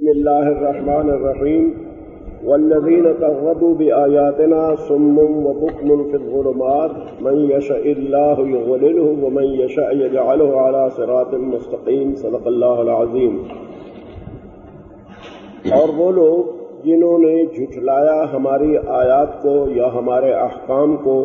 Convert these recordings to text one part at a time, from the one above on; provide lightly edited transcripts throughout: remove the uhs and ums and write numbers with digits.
بسم الله الرحمن الرحيم والذين كذبوا بآياتنا صم وبكم في الظلمات من يشاء الله يضلله ومن يشاء يجعله على صراط مستقيم صدق اللہ العظیم۔ اور وہ لوگ جنہوں نے جھٹلایا ہماری آیات کو یا ہمارے احکام کو،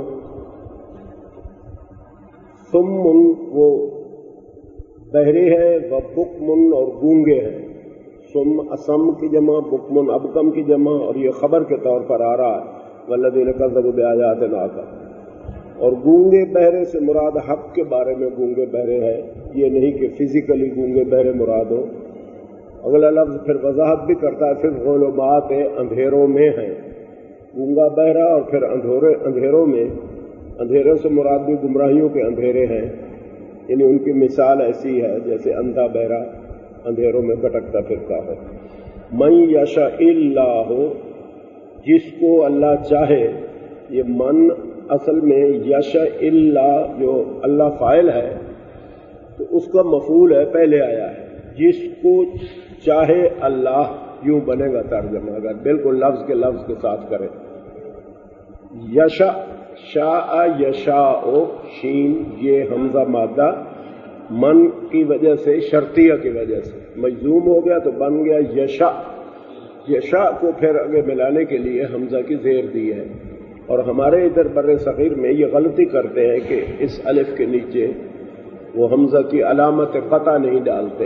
صم وہ بہرے ہیں، و بکم اور گونگے ہیں۔ صم اسم کی جمع، بکم ابکم کی جمع، اور یہ خبر کے طور پر آ رہا ہے والذین کذبوا بآیاتنا کا۔ اور گونگے بہرے سے مراد حق کے بارے میں گونگے بہرے ہے، یہ نہیں کہ فزیکلی گونگے بہرے مراد ہو۔ اگلا لفظ پھر وضاحت بھی کرتا ہے، پھر ظلمات اندھیروں میں ہیں، گونگا بہرا اور پھر اندھیروں میں۔ اندھیروں سے مراد بھی گمراہیوں کے اندھیرے ہیں، یعنی ان کی مثال ایسی ہے جیسے اندھا بہرا اندھیروں میں بھٹکتا پھرتا ہے۔ من یشاء اللہ، جس کو اللہ چاہے، یہ من اصل میں یشاء اللہ جو اللہ فاعل ہے تو اس کا مفعول ہے، پہلے آیا ہے۔ جس کو چاہے اللہ، یوں بنے گا ترجمہ اگر بالکل لفظ کے لفظ کے ساتھ کرے۔ یشاء، شاء یشاء، شین یہ حمزہ مادہ من کی وجہ سے، شرطیہ کی وجہ سے مجزوم ہو گیا تو بن گیا یشاء۔ یشاء کو پھر آگے ملانے کے لیے حمزہ کی زیر دی ہے، اور ہمارے ادھر بر صغیر میں یہ غلطی کرتے ہیں کہ اس الف کے نیچے وہ حمزہ کی علامت قطع نہیں ڈالتے۔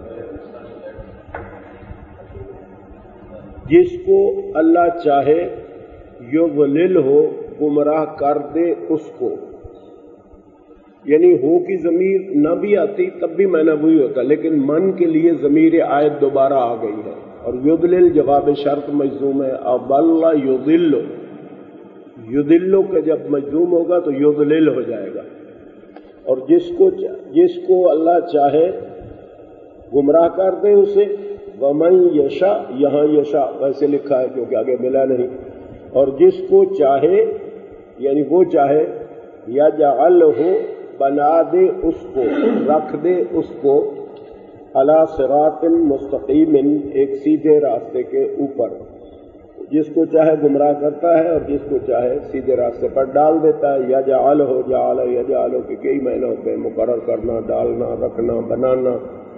جس کو اللہ چاہے یضلل ہو، گمراہ کر دے اس کو، یعنی ہو کی ضمیر نہ بھی آتی تب بھی معنی وہی ہوتا، لیکن من کے لیے ضمیر آیت دوبارہ آ گئی ہے، اور یضلل جواب شرط مجزوم ہے۔ اضل یضل، یضل کا جب مجزوم ہوگا تو یضلل ہو جائے گا۔ اور جس کو اللہ چاہے گمراہ کر دے اسے، ومن یشاء، یہاں یشاء ویسے لکھا ہے کیونکہ آگے ملا نہیں، اور جس کو چاہے یعنی وہ چاہے، یجعلہ بنا دے اس کو، رکھ دے اس کو، علی صراط مستقیم، ایک سیدھے راستے کے اوپر۔ جس کو چاہے گمراہ کرتا ہے اور جس کو چاہے سیدھے راستے پر ڈال دیتا ہے۔ یجعلہ، جعل یجعلہ کے کئی معنی ہوتے ہیں، مقرر کرنا، ڈالنا، رکھنا، بنانا۔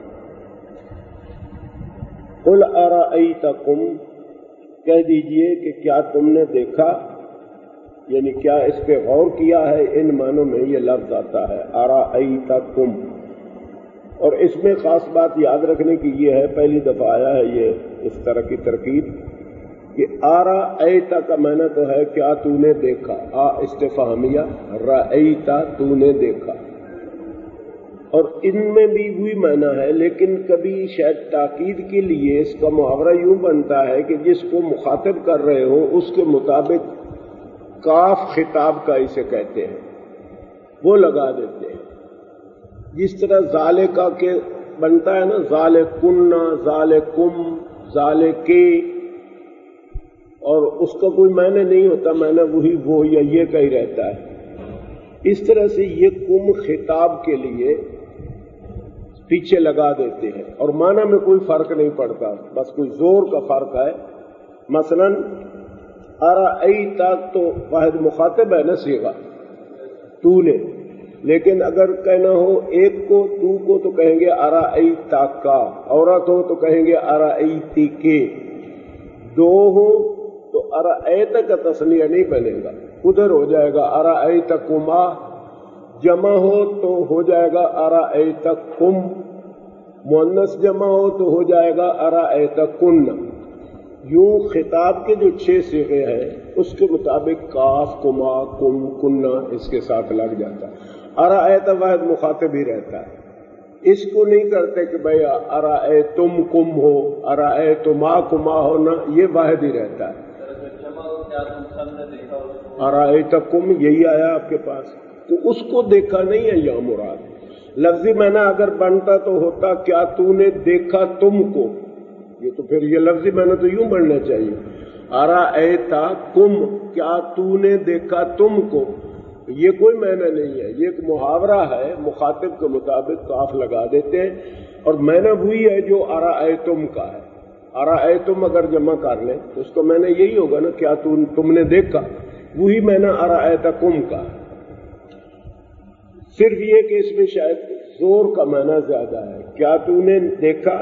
قل ارأیتکم، کہہ دیجئے کہ کیا تم نے دیکھا، یعنی کیا اس پہ غور کیا ہے، ان معنوں میں یہ لفظ آتا ہے ارأیتکم۔ اور اس میں خاص بات یاد رکھنے کی یہ ہے، پہلی دفعہ آیا ہے یہ اس طرح کی ترکیب کہ ارأیت کا معنی تو ہے کیا تو نے دیکھا، استفہامیہ، رأیت تو نے دیکھا، اور ان میں بھی وہی معنی ہے، لیکن کبھی شاید تاکید کے لیے اس کا محاورہ یوں بنتا ہے کہ جس کو مخاطب کر رہے ہو اس کے مطابق کاف خطاب کا اسے کہتے ہیں، وہ لگا دیتے ہیں۔ جس طرح ذالکا کے بنتا ہے نا، ذالکن، ذالکم، ذالکے، اور اس کا کوئی معنی نہیں ہوتا، معنی وہی وہ یا یہ کا ہی رہتا ہے۔ اس طرح سے یہ کم خطاب کے لیے پیچھے لگا دیتے ہیں، اور معنی میں کوئی فرق نہیں پڑتا، بس کوئی زور کا فرق ہے۔ مثلاً ارأیت تو واحد مخاطب ہے نا، صیغہ تو نے، لیکن اگر کہنا ہو ایک کو، تو کو، تو کہیں گے ارأیت کا، عورت ہو تو کہیں گے ارأیتی کے، دو ہو تو ارأیت کا تثنیہ نہیں بنے گا، ادھر ہو جائے گا ارأیتکما، جمع ہو تو ہو جائے گا ارأیتکم، مؤنث جمع ہو تو ہو جائے گا ارأیتکن۔ یوں خطاب کے جو 6 صیغے ہیں اس کے مطابق کاف، کما، کم، کنہ اس کے ساتھ لگ جاتا ہے۔ ارأیت واحد مخاطب ہی رہتا ہے، اس کو نہیں کرتے کہ بھئی ارأیتم کم ہو، ارأیتما کما ہو، نہ، یہ واحد ہی رہتا ہے۔ ارأیتکم یہی آیا آپ کے پاس، تو اس کو دیکھا نہیں ہے یہاں مراد۔ لفظی معنی اگر بنتا تو ہوتا کیا تو نے دیکھا تم کو، یہ تو پھر یہ لفظی معنی تو یوں بننا چاہیے، ارأیتکم، کیا تو نے دیکھا تم کو، یہ کوئی معنی نہیں ہے، یہ ایک محاورہ ہے، مخاطب کے مطابق کاف لگا دیتے ہیں، اور معنی وہی ہے جو ارأیتم کا ہے۔ ارأیتم اگر جمع کر لیں تو اس کو میں نے یہی ہوگا نا، کیا تم نے دیکھا، وہی میں نے ارأیتکم کا. صرف یہ کہ اس میں شاید زور کا معنی زیادہ ہے. کیا تو نے دیکھا،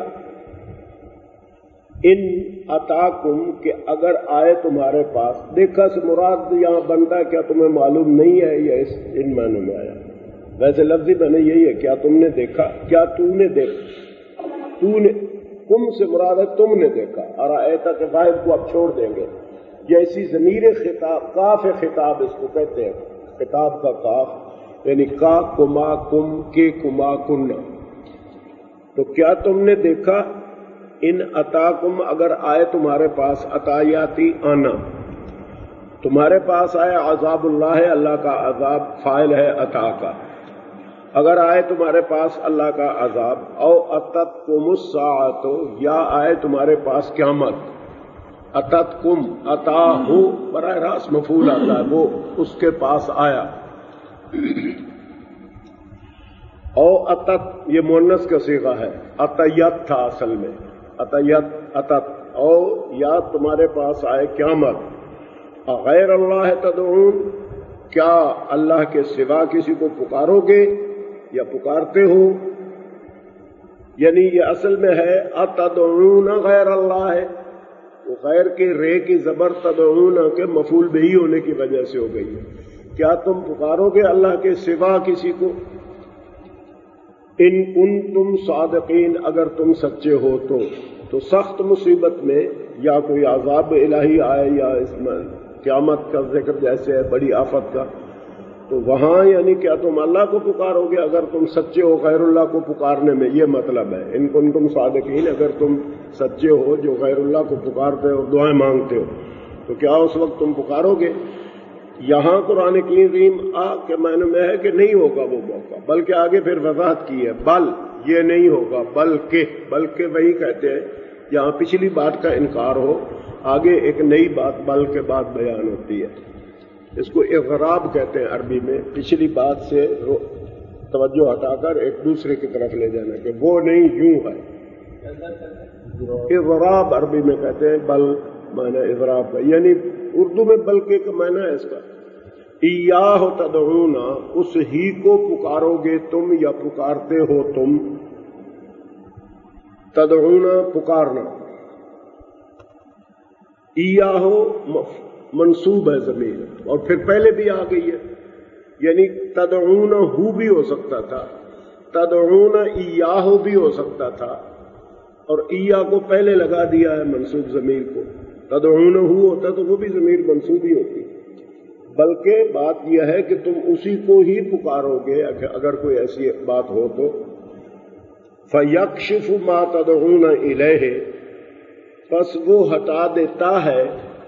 ان اتاکم کہ اگر آئے تمہارے پاس. دیکھا سے مراد یہاں بنتا ہے کیا تمہیں معلوم نہیں ہے، یا ان معنوں میں آیا. ویسے لفظی معنی یہی ہے، کیا تم نے دیکھا، کیا تو نے دیکھا. تو نے، کم سے مراد ہے تم نے دیکھا. ارأیتا کے فاعل کو اب چھوڑ دیں گے. جیسی ضمیر خطاب، کاف خطاب اس کو کہتے ہیں، خطاب کا کاف، یعنی کا کما کم کے کما کن. تو کیا تم نے دیکھا، ان اتاکم اگر آئے تمہارے پاس، عطایاتی آنا، تمہارے پاس آئے عذاب اللہ ہے، اللہ کا عذاب فاعل ہے عطا کا. اگر آئے تمہارے پاس اللہ کا عذاب، او اتتکم الساعۃ، یا آئے تمہارے پاس قیامت. اتتکم، اتا ہو براہ راست مفعول آتا ہے، وہ اس کے پاس آیا. او اتت یہ مؤنث کا صیغہ ہے، اتیت تھا اصل میں، اتیت اتت. او یا تمہارے پاس آئے قیامت. غیر اللہ تدعون، کیا اللہ کے سوا کسی کو پکارو گے یا پکارتے ہو. یعنی یہ اصل میں ہے اتدعون غیر اللہ ہے، وہ غیر کے رے کی زبر تدعون کے مفعول بہی ہونے کی وجہ سے ہو گئی ہے. کیا تم پکارو گے اللہ کے سوا کسی کو. ان کنتم صادقین، اگر تم سچے ہو تو سخت مصیبت میں یا کوئی عذاب الہی آئے یا اس میں قیامت کا ذکر جیسے ہے بڑی آفت کا، تو وہاں یعنی کیا تم اللہ کو پکارو گے اگر تم سچے ہو. غیر اللہ کو پکارنے میں یہ مطلب ہے، ان کنتم صادقین، اگر تم سچے ہو جو غیر اللہ کو پکارتے ہو، دعائیں مانگتے ہو، تو کیا اس وقت تم پکارو گے. یہاں قرآن کریم کے معنی میں ہے کہ نہیں ہوگا وہ موقع، بلکہ آگے پھر وضاحت کی ہے، بل یہ نہیں ہوگا، بلکہ وہی کہتے ہیں جہاں پچھلی بات کا انکار ہو، آگے ایک نئی بات بل کے بعد بیان ہوتی ہے. اس کو اغراب کہتے ہیں عربی میں، پچھلی بات سے توجہ ہٹا کر ایک دوسرے کی طرف لے جانا، کہ وہ نہیں یوں ہے. اغراب عربی میں کہتے ہیں، بل معنی اغراب کا، یعنی اردو میں بلکہ کا معنی ہے اس کا ایاہ تدعون، اس ہی کو پکارو گے تم یا پکارتے ہو تم. تدعون پکارنا، ایاہ منصوب ہے ضمیر، اور پھر پہلے بھی آ گئی ہے، یعنی تدعون ہو بھی ہو سکتا تھا، تدعون ایاہ بھی ہو سکتا تھا، اور ایاہ کو پہلے لگا دیا ہے منصوب ضمیر کو. تدعون ہو ہوتا تو وہ بھی ضمیر منصوب ہی ہوتی. بلکہ بات یہ ہے کہ تم اسی کو ہی پکارو گے اگر کوئی ایسی بات ہو تو. فَيَكْشِفُ مَا تَدْعُونَ إِلَيْهِ، پس وہ ہٹا دیتا ہے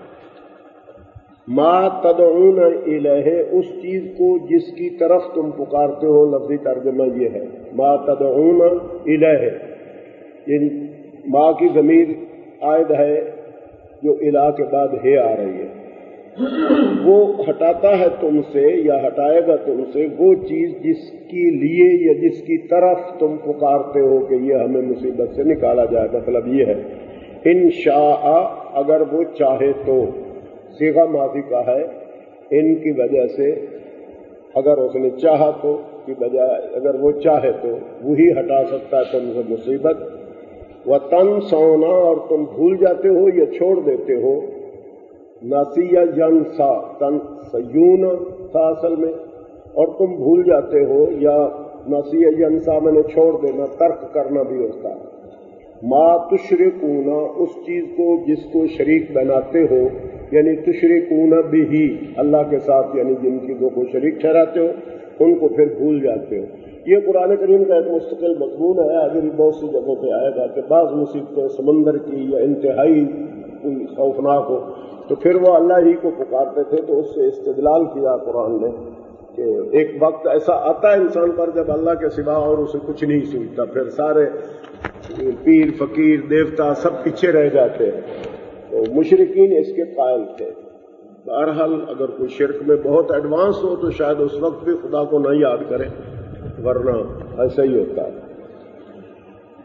ما تدعون الیہ، اس چیز کو جس کی طرف تم پکارتے ہو. لفظی ترجمہ یہ ہے ما تدعون الیہ، یعنی ما کی ضمیر عائد ہے جو الہ کے بعد ہے آ رہی ہے. وہ ہٹاتا ہے تم سے یا ہٹائے گا تم سے وہ چیز جس کے لیے یا جس کی طرف تم پکارتے ہو کہ یہ ہمیں مصیبت سے نکالا جائے. مطلب یہ ہے ان شاء، اگر وہ چاہے تو، صیغہ ماضی کا ہے، ان کی وجہ سے، اگر اس نے چاہا تو کی بجائے اگر وہ چاہے تو وہی ہٹا سکتا ہے تم سے مصیبت. وَتَنْسَوْنَ، اور تم بھول جاتے ہو یا چھوڑ دیتے ہو. ناسیہ ینسا، تنسیون تھا اصل میں، اور تم بھول جاتے ہو، یا ناسیہ ینسا میں نے چھوڑ دینا، ترک کرنا بھی ہوتا ہے. ما تشرکون، اس چیز کو جس کو شریک بناتے ہو، یعنی تشرکون بھی، اللہ کے ساتھ، یعنی جن چیزوں کو شریک ٹھہراتے ہو ان کو پھر بھول جاتے ہو. یہ قرآن کریم کا ایک مستقل مضمون ہے، آگے بھی بہت سی جگہوں پہ آئے گا کہ بعض مصیبتیں سمندر کی یا انتہائی کوئی خوفناک ہو تو پھر وہ اللہ ہی کو پکارتے تھے. تو اس سے استدلال کیا قرآن نے کہ ایک وقت ایسا آتا ہے انسان پر جب اللہ کے سوا اور اسے کچھ نہیں سوچتا، پھر سارے پیر فقیر دیوتا سب پیچھے رہ جاتے ہیں. تو مشرکین اس کے قائل تھے. بہرحال اگر کوئی شرک میں بہت ایڈوانس ہو تو شاید اس وقت بھی خدا کو نہ یاد کرے، ورنہ ایسا ہی ہوتا ہے.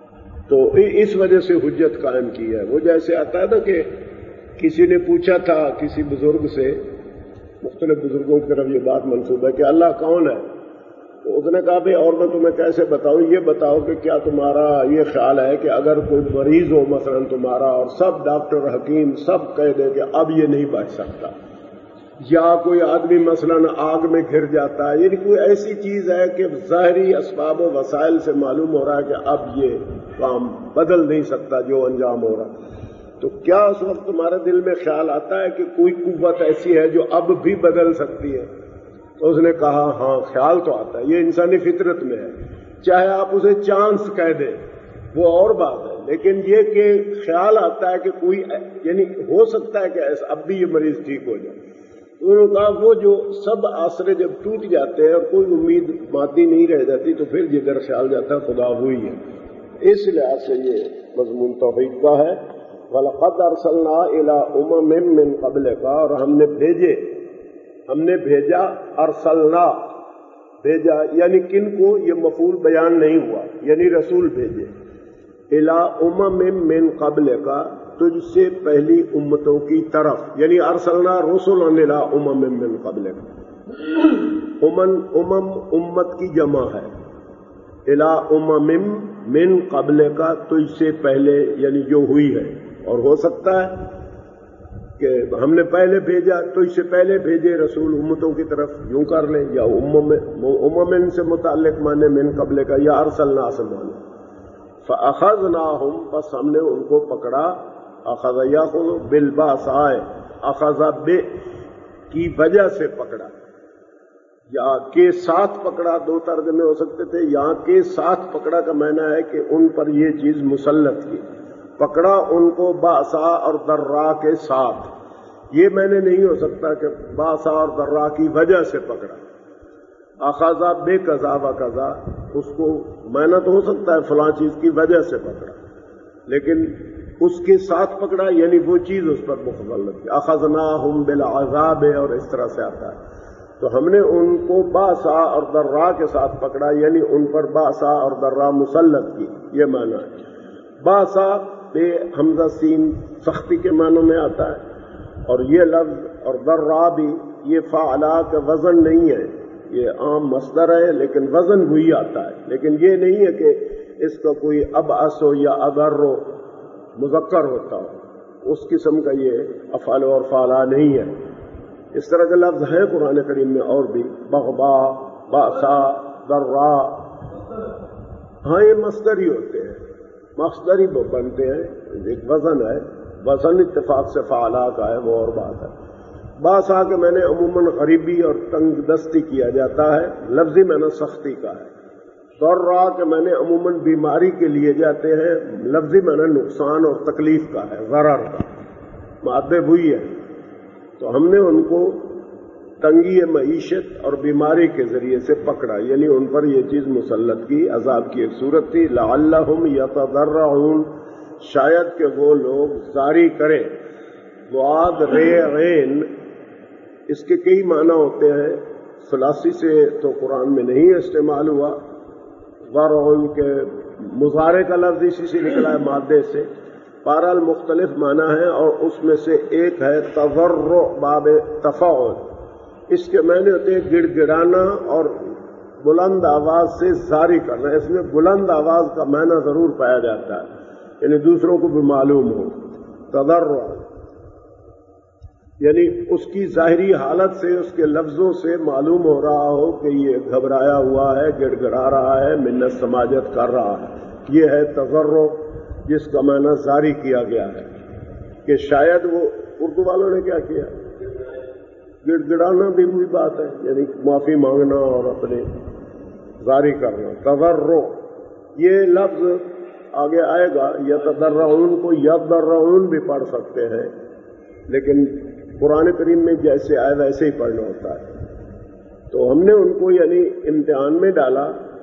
تو اس وجہ سے حجت قائم کی ہے. وہ جیسے آتا ہے نا کہ کسی نے پوچھا تھا کسی بزرگ سے، مختلف بزرگوں کی طرف یہ بات منسوب ہے کہ اللہ کون ہے، تو اس نے کہا بھائی اور میں تمہیں کیسے بتاؤں، یہ بتاؤ کہ کیا تمہارا یہ خیال ہے کہ اگر کوئی مریض ہو مثلا تمہارا اور سب ڈاکٹر حکیم سب کہہ دے کہ اب یہ نہیں بچ سکتا، یا کوئی آدمی مثلا آگ میں گر جاتا ہے، یعنی کوئی ایسی چیز ہے کہ ظاہری اسباب و وسائل سے معلوم ہو رہا ہے کہ اب یہ کام بدل نہیں سکتا جو انجام ہو رہا، تو کیا اس وقت تمہارے دل میں خیال آتا ہے کہ کوئی قوت ایسی ہے جو اب بھی بدل سکتی ہے؟ تو اس نے کہا ہاں خیال تو آتا ہے، یہ انسانی فطرت میں ہے، چاہے آپ اسے چانس کہہ دیں وہ اور بات ہے، لیکن یہ کہ خیال آتا ہے کہ کوئی یعنی ہو سکتا ہے کہ ایسا اب بھی یہ مریض ٹھیک ہو جائے. تو انہوں نے کہا وہ جو سب آسرے جب ٹوٹ جاتے ہیں اور کوئی امید مادی نہیں رہ جاتی تو پھر جدھر خیال جاتا ہے خدا ہوئی ہے. اس لحاظ سے یہ مضمون توحید کا ہے. وَلَقَدْ أَرْسَلْنَا إِلَىٰ أُمَمٍ مِّن قَبْلِكَ، اور ہم نے بھیجا ارسلنا بھیجا یعنی کن کو، یہ مفعول بیان نہیں ہوا، یعنی رسول بھیجے. إِلَىٰ أُمَمٍ مِّن قَبْلِكَ، تجھ سے پہلی امتوں کی طرف، یعنی ارسلنا رسلا إِلَىٰ أُمَمٍ مِّن قَبْلِكَ. امت کی جمع ہے. إِلَىٰ أُمَمٍ مِّن قَبْلِكَ، تجھ سے پہلے یعنی جو ہوئی ہے. اور ہو سکتا ہے کہ ہم نے پہلے بھیجا تو اس سے پہلے بھیجے رسول امتوں کی طرف، یوں کر لیں، یا امم سے متعلق مانے من قبل کا، یا ارسلنا سے مانے. فاخذناہم، بس ہم نے ان کو پکڑا. اخذ یاخذ بالباساء، اخذ بے کی وجہ سے پکڑا، یا کے ساتھ پکڑا، دو ترجمے ہو سکتے تھے. یہاں کے ساتھ پکڑا کا معنی ہے کہ ان پر یہ چیز مسلط کی، پکڑا ان کو باسا اور درا کے ساتھ. یہ میں نے نہیں ہو سکتا کہ باسا اور درا کی وجہ سے پکڑا. اخذا بے قضا و قضا، اس کو معنی تو ہو سکتا ہے فلاں چیز کی وجہ سے پکڑا، لیکن اس کے ساتھ پکڑا یعنی وہ چیز اس پر مسلط کی. اخذناہم بالعذاب، اور اس طرح سے آتا ہے. تو ہم نے ان کو باسا اور درا کے ساتھ پکڑا یعنی ان پر باسا اور درا مسلط کی، یہ معنی ہے. باسا بے حمزہ سین سختی کے معنوں میں آتا ہے، اور یہ لفظ اور درا بھی یہ فعلا کا وزن نہیں ہے، یہ عام مصدر ہے لیکن وزن وہی آتا ہے. لیکن یہ نہیں ہے کہ اس کا کوئی ابعث ہو یا اضر مذکر ہوتا ہو، اس قسم کا یہ افعال اور فعلا نہیں ہے. اس طرح کے لفظ ہیں قرآن کریم میں اور بھی، بغبا، باسا، درا. ہاں یہ مصدر ہی ہوتے ہیں، مصدر ہی بنتے ہیں. ایک وزن ہے، وزن اتفاق سے فعلا کا ہے، وہ اور بات ہے. باسا کہ میں نے عموماً غریبی اور تنگ دستی کیا جاتا ہے، لفظی میں نے سختی کا ہے. درا کہ میں نے عموماً بیماری کے لیے جاتے ہیں، لفظی میں نے نقصان اور تکلیف کا ہے، ضرر کا. مادے وہی ہے. تو ہم نے ان کو تنگی معیشت اور بیماری کے ذریعے سے پکڑا، یعنی ان پر یہ چیز مسلط کی. عذاب کی ایک صورت تھی، لعلہم یتضرعون، شاید کہ وہ لوگ زاری کریں. وعد رے عین، اس کے کئی معنی ہوتے ہیں. ثلاثی سے تو قرآن میں نہیں استعمال ہوا. ضرعون کے مضارع کا لفظ اسی سے نکلا ہے، مادے سے. بہرحال مختلف معنی ہیں، اور اس میں سے ایک ہے تضرع باب تفاعل. اس کے معنی ہوتے ہیں گڑ گڑانا اور بلند آواز سے زاری کرنا. اس میں بلند آواز کا معنی ضرور پایا جاتا ہے، یعنی دوسروں کو بھی معلوم ہو. تضرع یعنی اس کی ظاہری حالت سے، اس کے لفظوں سے معلوم ہو رہا ہو کہ یہ گھبرایا ہوا ہے، گڑ گڑا رہا ہے، منت سماجت کر رہا ہے. یہ ہے تضرع، جس کا معنی زاری کیا گیا ہے. کہ شاید وہ اردو والوں نے کیا کیا، گڑ گڑانا بھی وہی بات ہے، یعنی معافی مانگنا اور اپنے زاری کرنا. تضرع یہ لفظ آگے آئے گا. یتضرعون کو یضرعون بھی پڑھ سکتے ہیں، لیکن قرآن کریم میں جیسے آئے ویسے ہی پڑھنا ہوتا ہے. تو ہم نے ان کو یعنی امتحان میں ڈالا.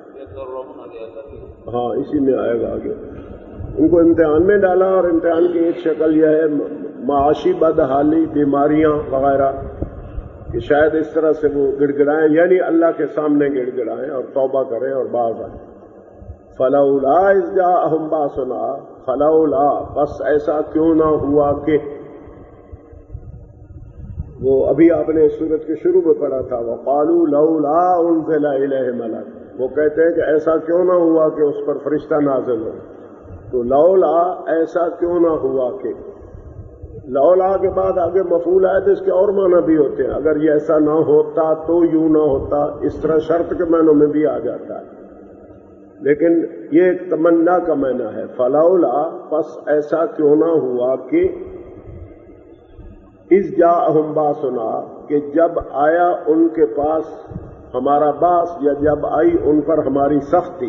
ہاں اسی میں آئے گا آگے. ان کو امتحان میں ڈالا، اور امتحان کی ایک شکل یہ ہے معاشی بدحالی، بیماریاں وغیرہ، کہ شاید اس طرح سے وہ گڑ گڑائیں، یعنی اللہ کے سامنے گڑ گڑائیں اور توبہ کریں اور باز آئیں. فلولا اذ جاءہم باسنا، فلولا بس ایسا کیوں نہ ہوا کہ، وہ ابھی آپ نے اس سورت کے شروع میں پڑھا تھا وقالوا لولا انزل الیہ ملک، وہ کہتے ہیں کہ ایسا کیوں نہ ہوا کہ اس پر فرشتہ نازل ہو، تو لولا ایسا کیوں نہ ہوا کہ، لولا کے بعد آگے مفعول آئے تو اس کے اور معنی بھی ہوتے ہیں، اگر یہ ایسا نہ ہوتا تو یوں نہ ہوتا، اس طرح شرط کے معنوں میں بھی آ جاتا ہے، لیکن یہ ایک تمنا کا معنی ہے۔ فلولا پس ایسا کیوں نہ ہوا کہ، اذ جاءہم باسنا کہ جب آیا ان کے پاس ہمارا باس، یا جب آئی ان پر ہماری سختی،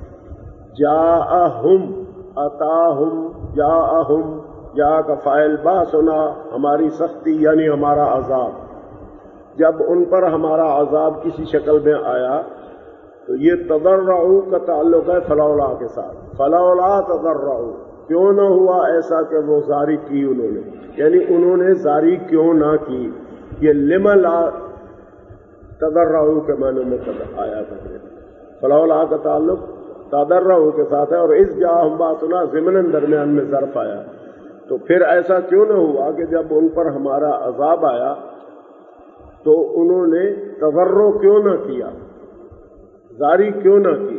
جاءہم اتاہم جاءہم، جا کا فاعل باسنا ہماری سختی یعنی ہمارا عذاب، جب ان پر ہمارا عذاب کسی شکل میں آیا تو یہ تضرعوا کا تعلق ہے فلولا کے ساتھ، فلولا تضرعوا کیوں نہ ہوا ایسا کہ وہ زاری کی انہوں نے، یعنی انہوں نے زاری کیوں نہ کی، یہ لم لا تضرعوا کے معنی میں آیا تھا، فلولا کا تعلق تضرعوا کے ساتھ ہے، اور اذ جاءہم باسنا ضمن درمیان میں ظرف آیا، تو پھر ایسا کیوں نہ ہوا کہ جب ان پر ہمارا عذاب آیا تو انہوں نے تضرع کیوں نہ کیا، زاری کیوں نہ کی،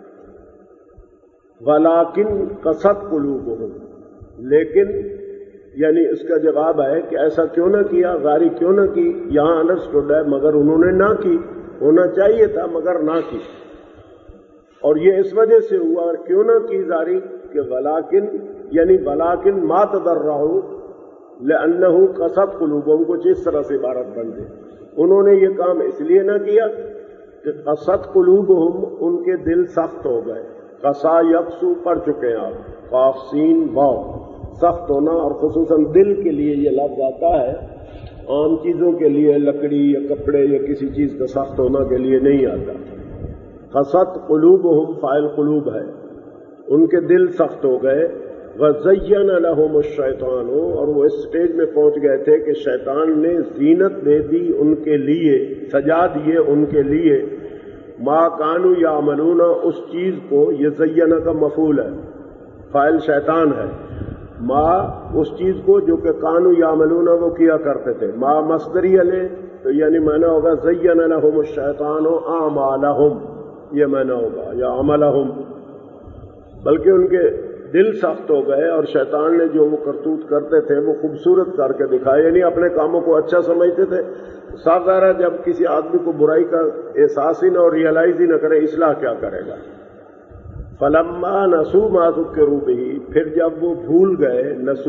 ولیکن قست قلوبہم، لیکن یعنی اس کا جواب ہے کہ ایسا کیوں نہ کیا، زاری کیوں نہ کی، یہاں انڈرسٹوڈ ہے مگر انہوں نے نہ کی، ہونا چاہیے تھا مگر نہ کی، اور یہ اس وجہ سے ہوا کیوں نہ کی زاری کہ ولیکن یعنی ولیکن ما تضرعوا لأنہ قست قلوبہم، کچھ اس طرح سے عبارت بن گئی، انہوں نے یہ کام اس لیے نہ کیا کہ قست قلوبہم ان کے دل سخت ہو گئے، قسا یقسو پڑھ چکے ہیں آپ، قاف سین واو، سخت ہونا، اور خصوصاً دل کے لیے یہ لفظ آتا ہے، عام چیزوں کے لیے لکڑی یا کپڑے یا کسی چیز کا سخت ہونا کے لیے نہیں آتا۔ قست قلوبہم فاعل قلوب ہے، ان کے دل سخت ہو گئے، وَزَيَّنَ لَهُمُ الشَّيْطَانُ، اور وہ اس سٹیج میں پہنچ گئے تھے کہ شیطان نے زینت دے دی ان کے لیے، سجا دیے ان کے لیے، ما کانوا یعملون، اس چیز کو، یہ زین کا مفعول ہے، فاعل شیطان ہے، ما اس چیز کو جو کہ کانوا یعملون وہ کیا کرتے تھے، ما مصدری علیہ تو یعنی معنی ہوگا زین لهم الشیطان اعمالهم، یہ معنی ہوگا یا عملهم، بلکہ ان کے دل سخت ہو گئے اور شیطان نے جو وہ کرتوت کرتے تھے وہ خوبصورت کر کے دکھائے، یعنی اپنے کاموں کو اچھا سمجھتے تھے، صاف ظاہر ہے جب کسی آدمی کو برائی کا احساس ہی نہ اور ریئلائز ہی نہ کرے اصلاح کیا کرے گا۔ فلما نسوا ما ذکروا بہ، پھر جب وہ بھول گئے،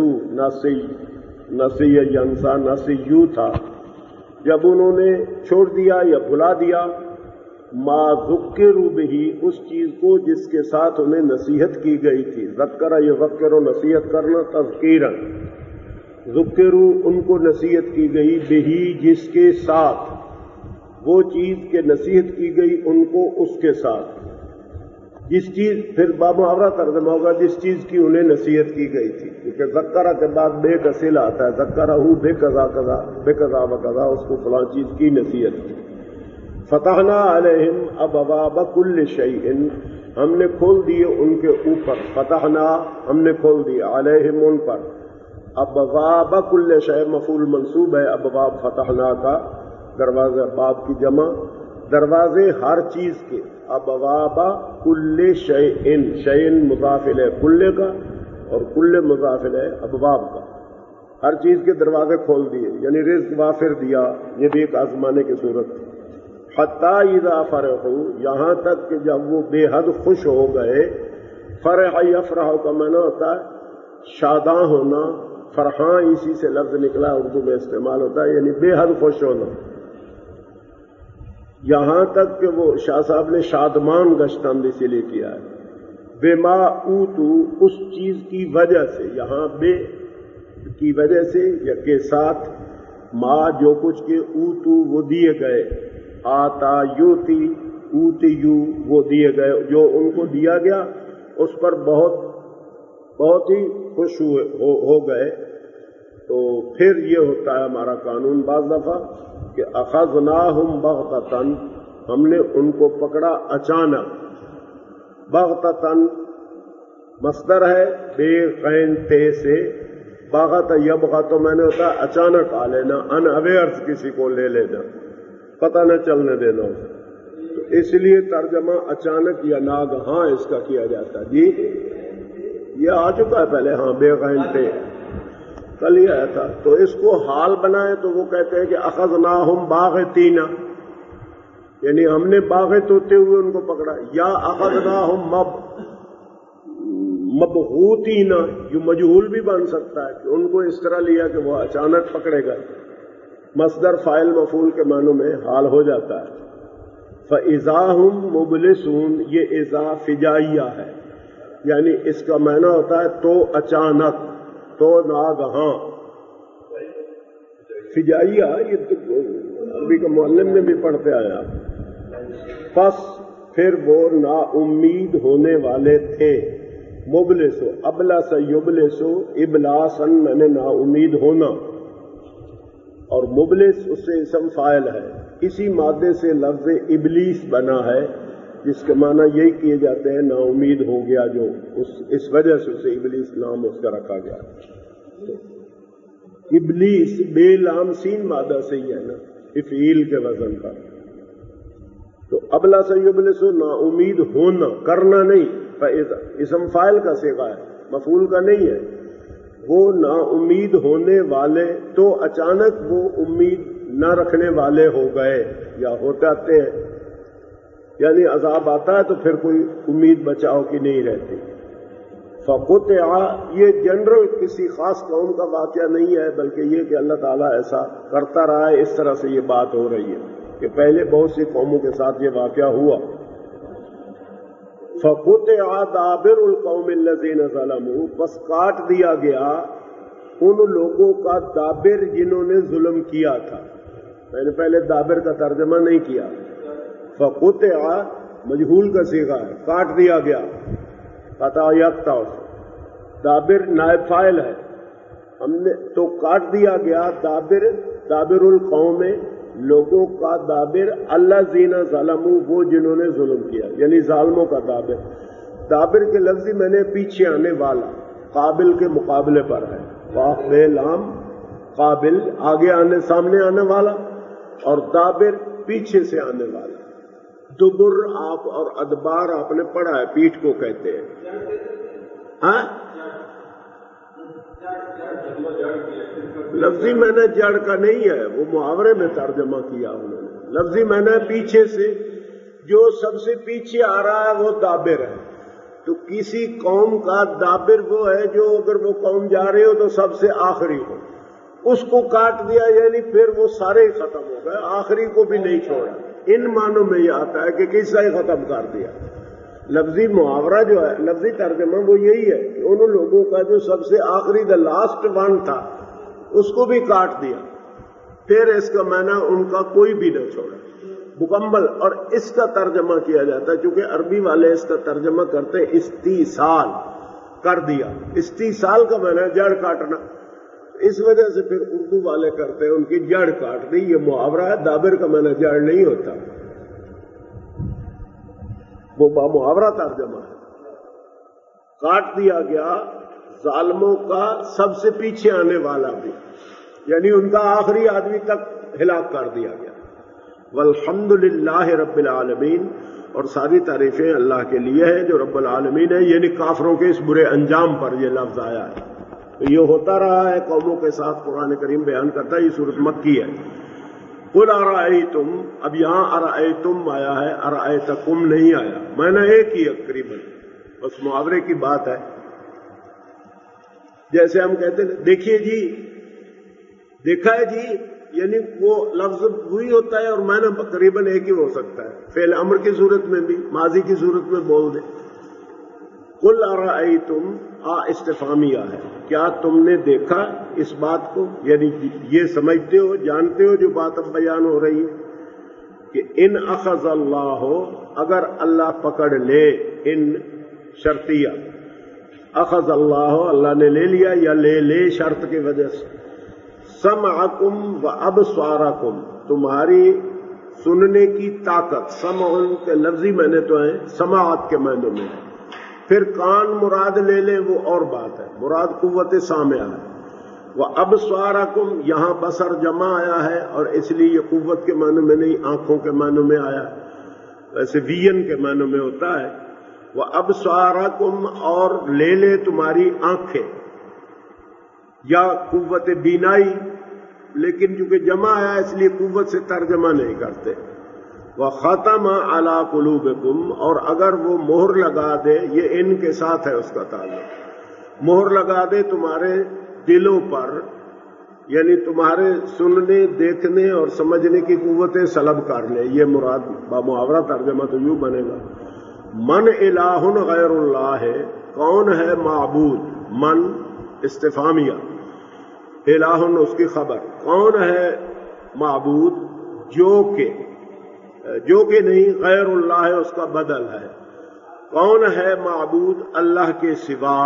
نسی ینسا نسیو تھا، جب انہوں نے چھوڑ دیا یا بھلا دیا، ما ذکروا بہ اس چیز کو جس کے ساتھ انہیں نصیحت کی گئی تھی، ذکر یذکر نصیحت کرنا، تذکیرا، ذکروا ان کو نصیحت کی گئی، بہی جس کے ساتھ، وہ چیز کے نصیحت کی گئی ان کو اس کے ساتھ، جس چیز، پھر بامحاورہ ترجمہ ہوگا جس چیز کی انہیں نصیحت کی گئی تھی، کیونکہ ذکرہ کے بعد بے کا صلہ آتا ہے، ذکرہ بے قضا قضا بے قضا و قضا، اس کو فلاں چیز کی نصیحت کی۔ فتحنا علیہم ابواب کل شیء، ہم نے کھول دیے ان کے اوپر، فتحنا ہم نے کھول دیے، علیہم ان پر، ابواب کل شیء مفعول منصوب ہے، ابواب فتحنا کا، دروازہ، باب کی جمع، دروازے ہر چیز کے، ابواب کل شیء، شیء مضاف ہے کل کا اور کل مضاف ہے ابواب کا، ہر چیز کے دروازے کھول دیے، یعنی رزق وافر دیا، یہ بھی ایک آزمانے کی صورت تھی۔ حتیٰ اذا فرحوا، یہاں تک کہ جب وہ بے حد خوش ہو گئے، فرح یفرح کا معنی ہوتا ہے شاداں ہونا، فرحاں اسی سے لفظ نکلا، اردو میں استعمال ہوتا ہے، یعنی بے حد خوش ہونا، یہاں تک کہ وہ شاہ صاحب نے شادمان گشتند اسی لیے کیا ہے، بما اوتو اس چیز کی وجہ سے، یہاں بے کی وجہ سے یا کے ساتھ، ما جو کچھ کے، اوتو وہ دیے گئے، آتا یوتی اوتیو وہ دیے گئے، جو ان کو دیا گیا اس پر بہت ہی خوش ہو گئے۔ تو پھر یہ ہوتا ہے ہمارا قانون بعض دفعہ کہ اخذناہم بغتۃ، ہم نے ان کو پکڑا اچانک، بغتتن مصدر ہے بے غین تے سے، باغت یبغا تو میں نے ہوتا اچانک آ لینا، ان اویئرز کسی کو لے لینا، پتہ نہ چلنے دینا اسے، تو اس لیے ترجمہ اچانک یا ناگہاں اس کا کیا جاتا ہے۔ جی یہ آ چکا ہے پہلے، ہاں بے غین تے کل ہی آیا تھا، تو اس کو حال بنائے تو وہ کہتے ہیں کہ اخذناہم باغتین، یعنی ہم نے باغت ہوتے ہوئے ان کو پکڑا، یا اخذناہم مبغوتین، جو مجہول بھی بن سکتا ہے کہ ان کو اس طرح لیا کہ وہ اچانک پکڑے گا، مصدر فاعل مفعول کے معنوں میں حال ہو جاتا ہے۔ فَإِذَا هُمْ مُبْلِسُونَ، یہ اذا فجائیہ ہے، یعنی اس کا معنی ہوتا ہے تو اچانک، تو ناگہاں۔ فجائیہ یہ تو عربی کا معلم میں بھی پڑھتے آیا۔ پس پھر وہ نا امید ہونے والے تھے، مبلسو ابلس یبلسو ابلاسن، میں نے نا امید ہونا، اور مبلس اس سے اسم فاعل ہے، اسی مادے سے لفظ ابلیس بنا ہے، جس کے معنی یہی کیے جاتے ہیں نا امید ہو گیا، جو اس وجہ سے اسے ابلیس نام اس کا رکھا گیا۔ ابلیس بے لام سین مادہ سے ہی ہے نا، افعیل کے وزن پر، تو ابلا سے یبلسو نا امید ہونا، کرنا نہیں، اسم فاعل کا صیغہ ہے، مفعول کا نہیں ہے، وہ نا امید ہونے والے، تو اچانک وہ امید نہ رکھنے والے ہو گئے یا ہو جاتے ہیں، یعنی عذاب آتا ہے تو پھر کوئی امید بچاؤ کی نہیں رہتی۔ فقطع، یہ جنرل کسی خاص قوم کا واقعہ نہیں ہے، بلکہ یہ کہ اللہ تعالیٰ ایسا کرتا رہا ہے، اس طرح سے یہ بات ہو رہی ہے کہ پہلے بہت سی قوموں کے ساتھ یہ واقعہ ہوا۔ فقطع دابر القوم الذین ظلموا، بس کاٹ دیا گیا ان لوگوں کا دابر جنہوں نے ظلم کیا تھا۔ میں نے پہلے دابر کا ترجمہ نہیں کیا، فقطع مجہول کا صیغہ ہے، کاٹ دیا گیا، قطع یقطع، دابر نائب فاعل ہے، ہم نے تو کاٹ دیا گیا دابر القوم، لوگوں کا دابر، الذین ظلموا، وہ جنہوں نے ظلم کیا، یعنی ظالموں کا دابر۔ دابر کے لفظی میں نے پیچھے آنے والا، قابل کے مقابلے پر ہے، واو بے لام قابل، آگے آنے سامنے آنے والا، اور دابر پیچھے سے آنے والا۔ دبر آپ اور ادبار آپ نے پڑھا ہے، پیٹھ کو کہتے ہیں، ہاں لفظی میں نے جڑ کا نہیں ہے، وہ محاورے میں ترجمہ کیا انہوں نے، لفظی میں نے پیچھے سے، جو سب سے پیچھے آ رہا ہے وہ دابر ہے، تو کسی قوم کا دابر وہ ہے جو اگر وہ قوم جا رہی ہو تو سب سے آخری ہو، اس کو کاٹ دیا، یعنی پھر وہ سارے ہی ختم ہو گئے، آخری کو بھی نہیں چھوڑا۔ ان معنوں میں یہ آتا ہے کہ قصہ ہی ختم کر دیا۔ لفظی محاورہ جو ہے، لفظی ترجمہ وہ یہی ہے کہ ان لوگوں کا جو سب سے آخری دا لاسٹ ون تھا اس کو بھی کاٹ دیا، پھر اس کا معنی ان کا کوئی بھی نہ چھوڑا، مکمل۔ اور اس کا ترجمہ کیا جاتا ہے، کیونکہ عربی والے اس کا ترجمہ کرتے استیصال، کر دیا، استیصال کا معنی ہے جڑ کاٹنا، اس وجہ سے پھر اردو والے کرتے ہیں ان کی جڑ کاٹ دی، یہ محاورہ ہے، دابر کا معنی جڑ نہیں ہوتا، وہ محاورہ ترجمہ ہے۔ کاٹ دیا گیا ظالموں کا سب سے پیچھے آنے والا بھی، یعنی ان کا آخری آدمی تک ہلاک کر دیا گیا۔ والحمدللہ رب العالمین، اور ساری تعریفیں اللہ کے لیے ہیں جو رب العالمین ہے، یعنی کافروں کے اس برے انجام پر یہ لفظ آیا ہے۔ تو یہ ہوتا رہا ہے قوموں کے ساتھ، قرآن کریم بیان کرتا ہے، یہ سورۃ مکی ہے۔ قل ارأیتم، اب یہاں ارأیتم آیا ہے، ارأیتکم نہیں آیا، معنی ایک ہی تقریباً، بس محاورے کی بات ہے۔ جیسے ہم کہتے ہیں دیکھیے جی، دیکھا ہے جی، یعنی وہ لفظ وہی ہوتا ہے اور معنی تقریباً ایک ہی ہو سکتا ہے، فعل امر کی صورت میں بھی، ماضی کی صورت میں بول دیں۔ قل ارأیتم، استفہامیہ ہے، کیا تم نے دیکھا اس بات کو، یعنی یہ سمجھتے ہو، جانتے ہو جو بات اب بیان ہو رہی ہے کہ ان اخذ اللہ، اگر اللہ پکڑ لے، ان شرطیہ، اخذ اللہ، اللہ نے لے لیا یا لے شرط کی وجہ سے، سمعکم و ابصارکم، تمہاری سننے کی طاقت، سمعن کے لفظی معنی تو ہیں، سماعت کے معنی میں، پھر کان مراد لے لیں وہ اور بات ہے، مراد قوت سامعہ ہے۔ وَأَبْصَارَكُمْ یہاں بصر جمع آیا ہے اور اس لیے یہ قوت کے معنی میں نہیں، آنکھوں کے معنی میں آیا، ویسے وین کے معنی میں ہوتا ہے۔ وَأَبْصَارَكُمْ اور لے لے تمہاری آنکھیں، یا قوت بینائی، لیکن چونکہ جمع آیا اس لیے قوت سے ترجمہ نہیں کرتے۔ وَخَتَمَ عَلَىٰ قُلُوبِكُمْ اور اگر وہ مہر لگا دے، یہ ان کے ساتھ ہے اس کا تعلق، مہر لگا دے تمہارے دلوں پر، یعنی تمہارے سننے، دیکھنے اور سمجھنے کی قوتیں سلب کر لے، یہ مراد بمحاورہ ترجمہ تو یوں بنے گا، من الہ غیر اللہ ہے، کون ہے معبود، من استفہامیہ، الہ اس کی خبر، کون ہے معبود جو کہ نہیں، غیر اللہ ہے اس کا بدل ہے، کون ہے معبود اللہ کے سوا،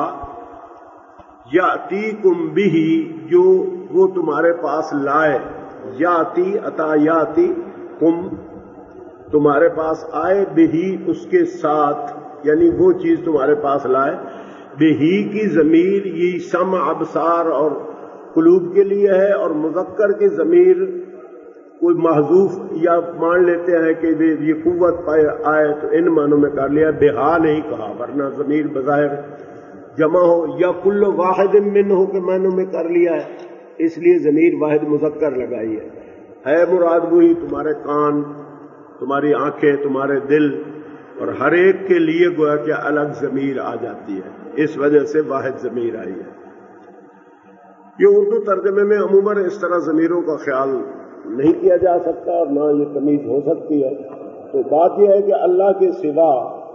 یاتیکم بہ جو وہ تمہارے پاس لائے، یاتی عطا یاتی کم تمہارے پاس آئے، بہی اس کے ساتھ، یعنی وہ چیز تمہارے پاس لائے، بہی کی ضمیر یہ سمع ابصار اور قلوب کے لیے ہے، اور مذکر کی ضمیر کوئی محذوف یا مان لیتے ہیں کہ یہ قوت پائے آئے تو ان معنوں میں کر لیا، بہا نہیں کہا، ورنہ ضمیر بظاہر جمع ہو، یا کل واحد منہ کے معنوں میں کر لیا ہے، اس لیے ضمیر واحد مذکر لگائی ہے مراد وہی تمہارے کان، تمہاری آنکھیں، تمہارے دل، اور ہر ایک کے لیے گویا کہ الگ ضمیر آ جاتی ہے، اس وجہ سے واحد ضمیر آئی ہے۔ یہ اردو ترجمے میں عموماً اس طرح ضمیروں کا خیال نہیں کیا جا سکتا اور نہ یہ تمیز ہو سکتی ہے، تو بات یہ ہے کہ اللہ کے سوا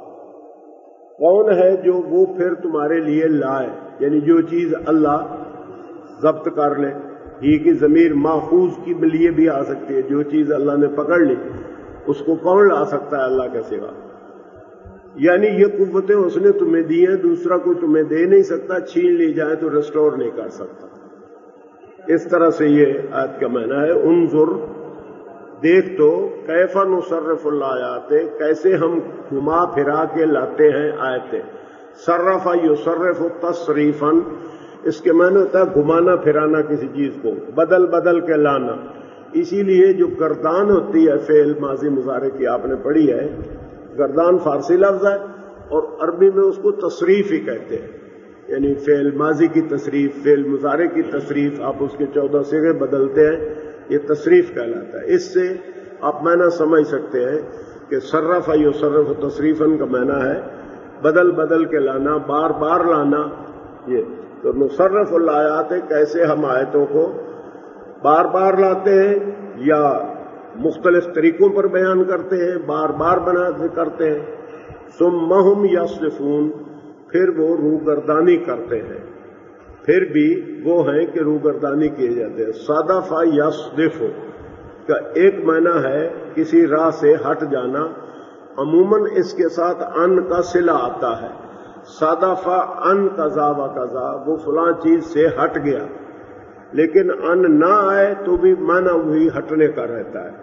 کون ہے جو وہ پھر تمہارے لیے لائے، یعنی جو چیز اللہ ضبط کر لے، ہی کی ضمیر ماخوذ کی لیے بھی آ سکتی ہے، جو چیز اللہ نے پکڑ لی اس کو کون لا سکتا ہے اللہ کے سوا، یعنی یہ قوتیں اس نے تمہیں دی ہیں، دوسرا کوئی تمہیں دے نہیں سکتا، چھین لی جائے تو ریسٹور نہیں کر سکتا۔ اس طرح سے یہ آیت کا معنی ہے، انظر دیکھ تو، کیف نصرف الآیات کیسے ہم گھما پھرا کے لاتے ہیں آیتیں، صرف یصرف تصریفا، اس کے معنی ہوتا ہے گھمانا پھرانا کسی چیز کو، بدل بدل کے لانا، اسی لیے جو گردان ہوتی ہے فعل ماضی مضارع کی آپ نے پڑھی ہے، گردان فارسی لفظ ہے اور عربی میں اس کو تصریف ہی کہتے ہیں، یعنی فعل ماضی کی تصریف، فعل مضارع کی تصریف، آپ اس کے 14 صیغے بدلتے ہیں، یہ تصریف کہلاتا ہے۔ اس سے آپ معنی سمجھ سکتے ہیں کہ صرف یصرف تصریفاً کا معنی ہے بدل بدل کے لانا، بار بار لانا، یہ تو نصرف الآیات کیسے ہم آیتوں کو بار بار لاتے ہیں یا مختلف طریقوں پر بیان کرتے ہیں، بار بار کرتے ہیں، ثم ہم یصرفون پھر وہ روگردانی کرتے ہیں، پھر بھی وہ ہیں کہ روگردانی کیے جاتے ہیں۔ صدف یصدف کا ایک معنی ہے کسی راہ سے ہٹ جانا، عموماً اس کے ساتھ ان کا صلہ آتا ہے، صدف ان کذا و کذا، وہ فلاں چیز سے ہٹ گیا، لیکن ان نہ آئے تو بھی معنی وہی ہٹنے کا رہتا ہے۔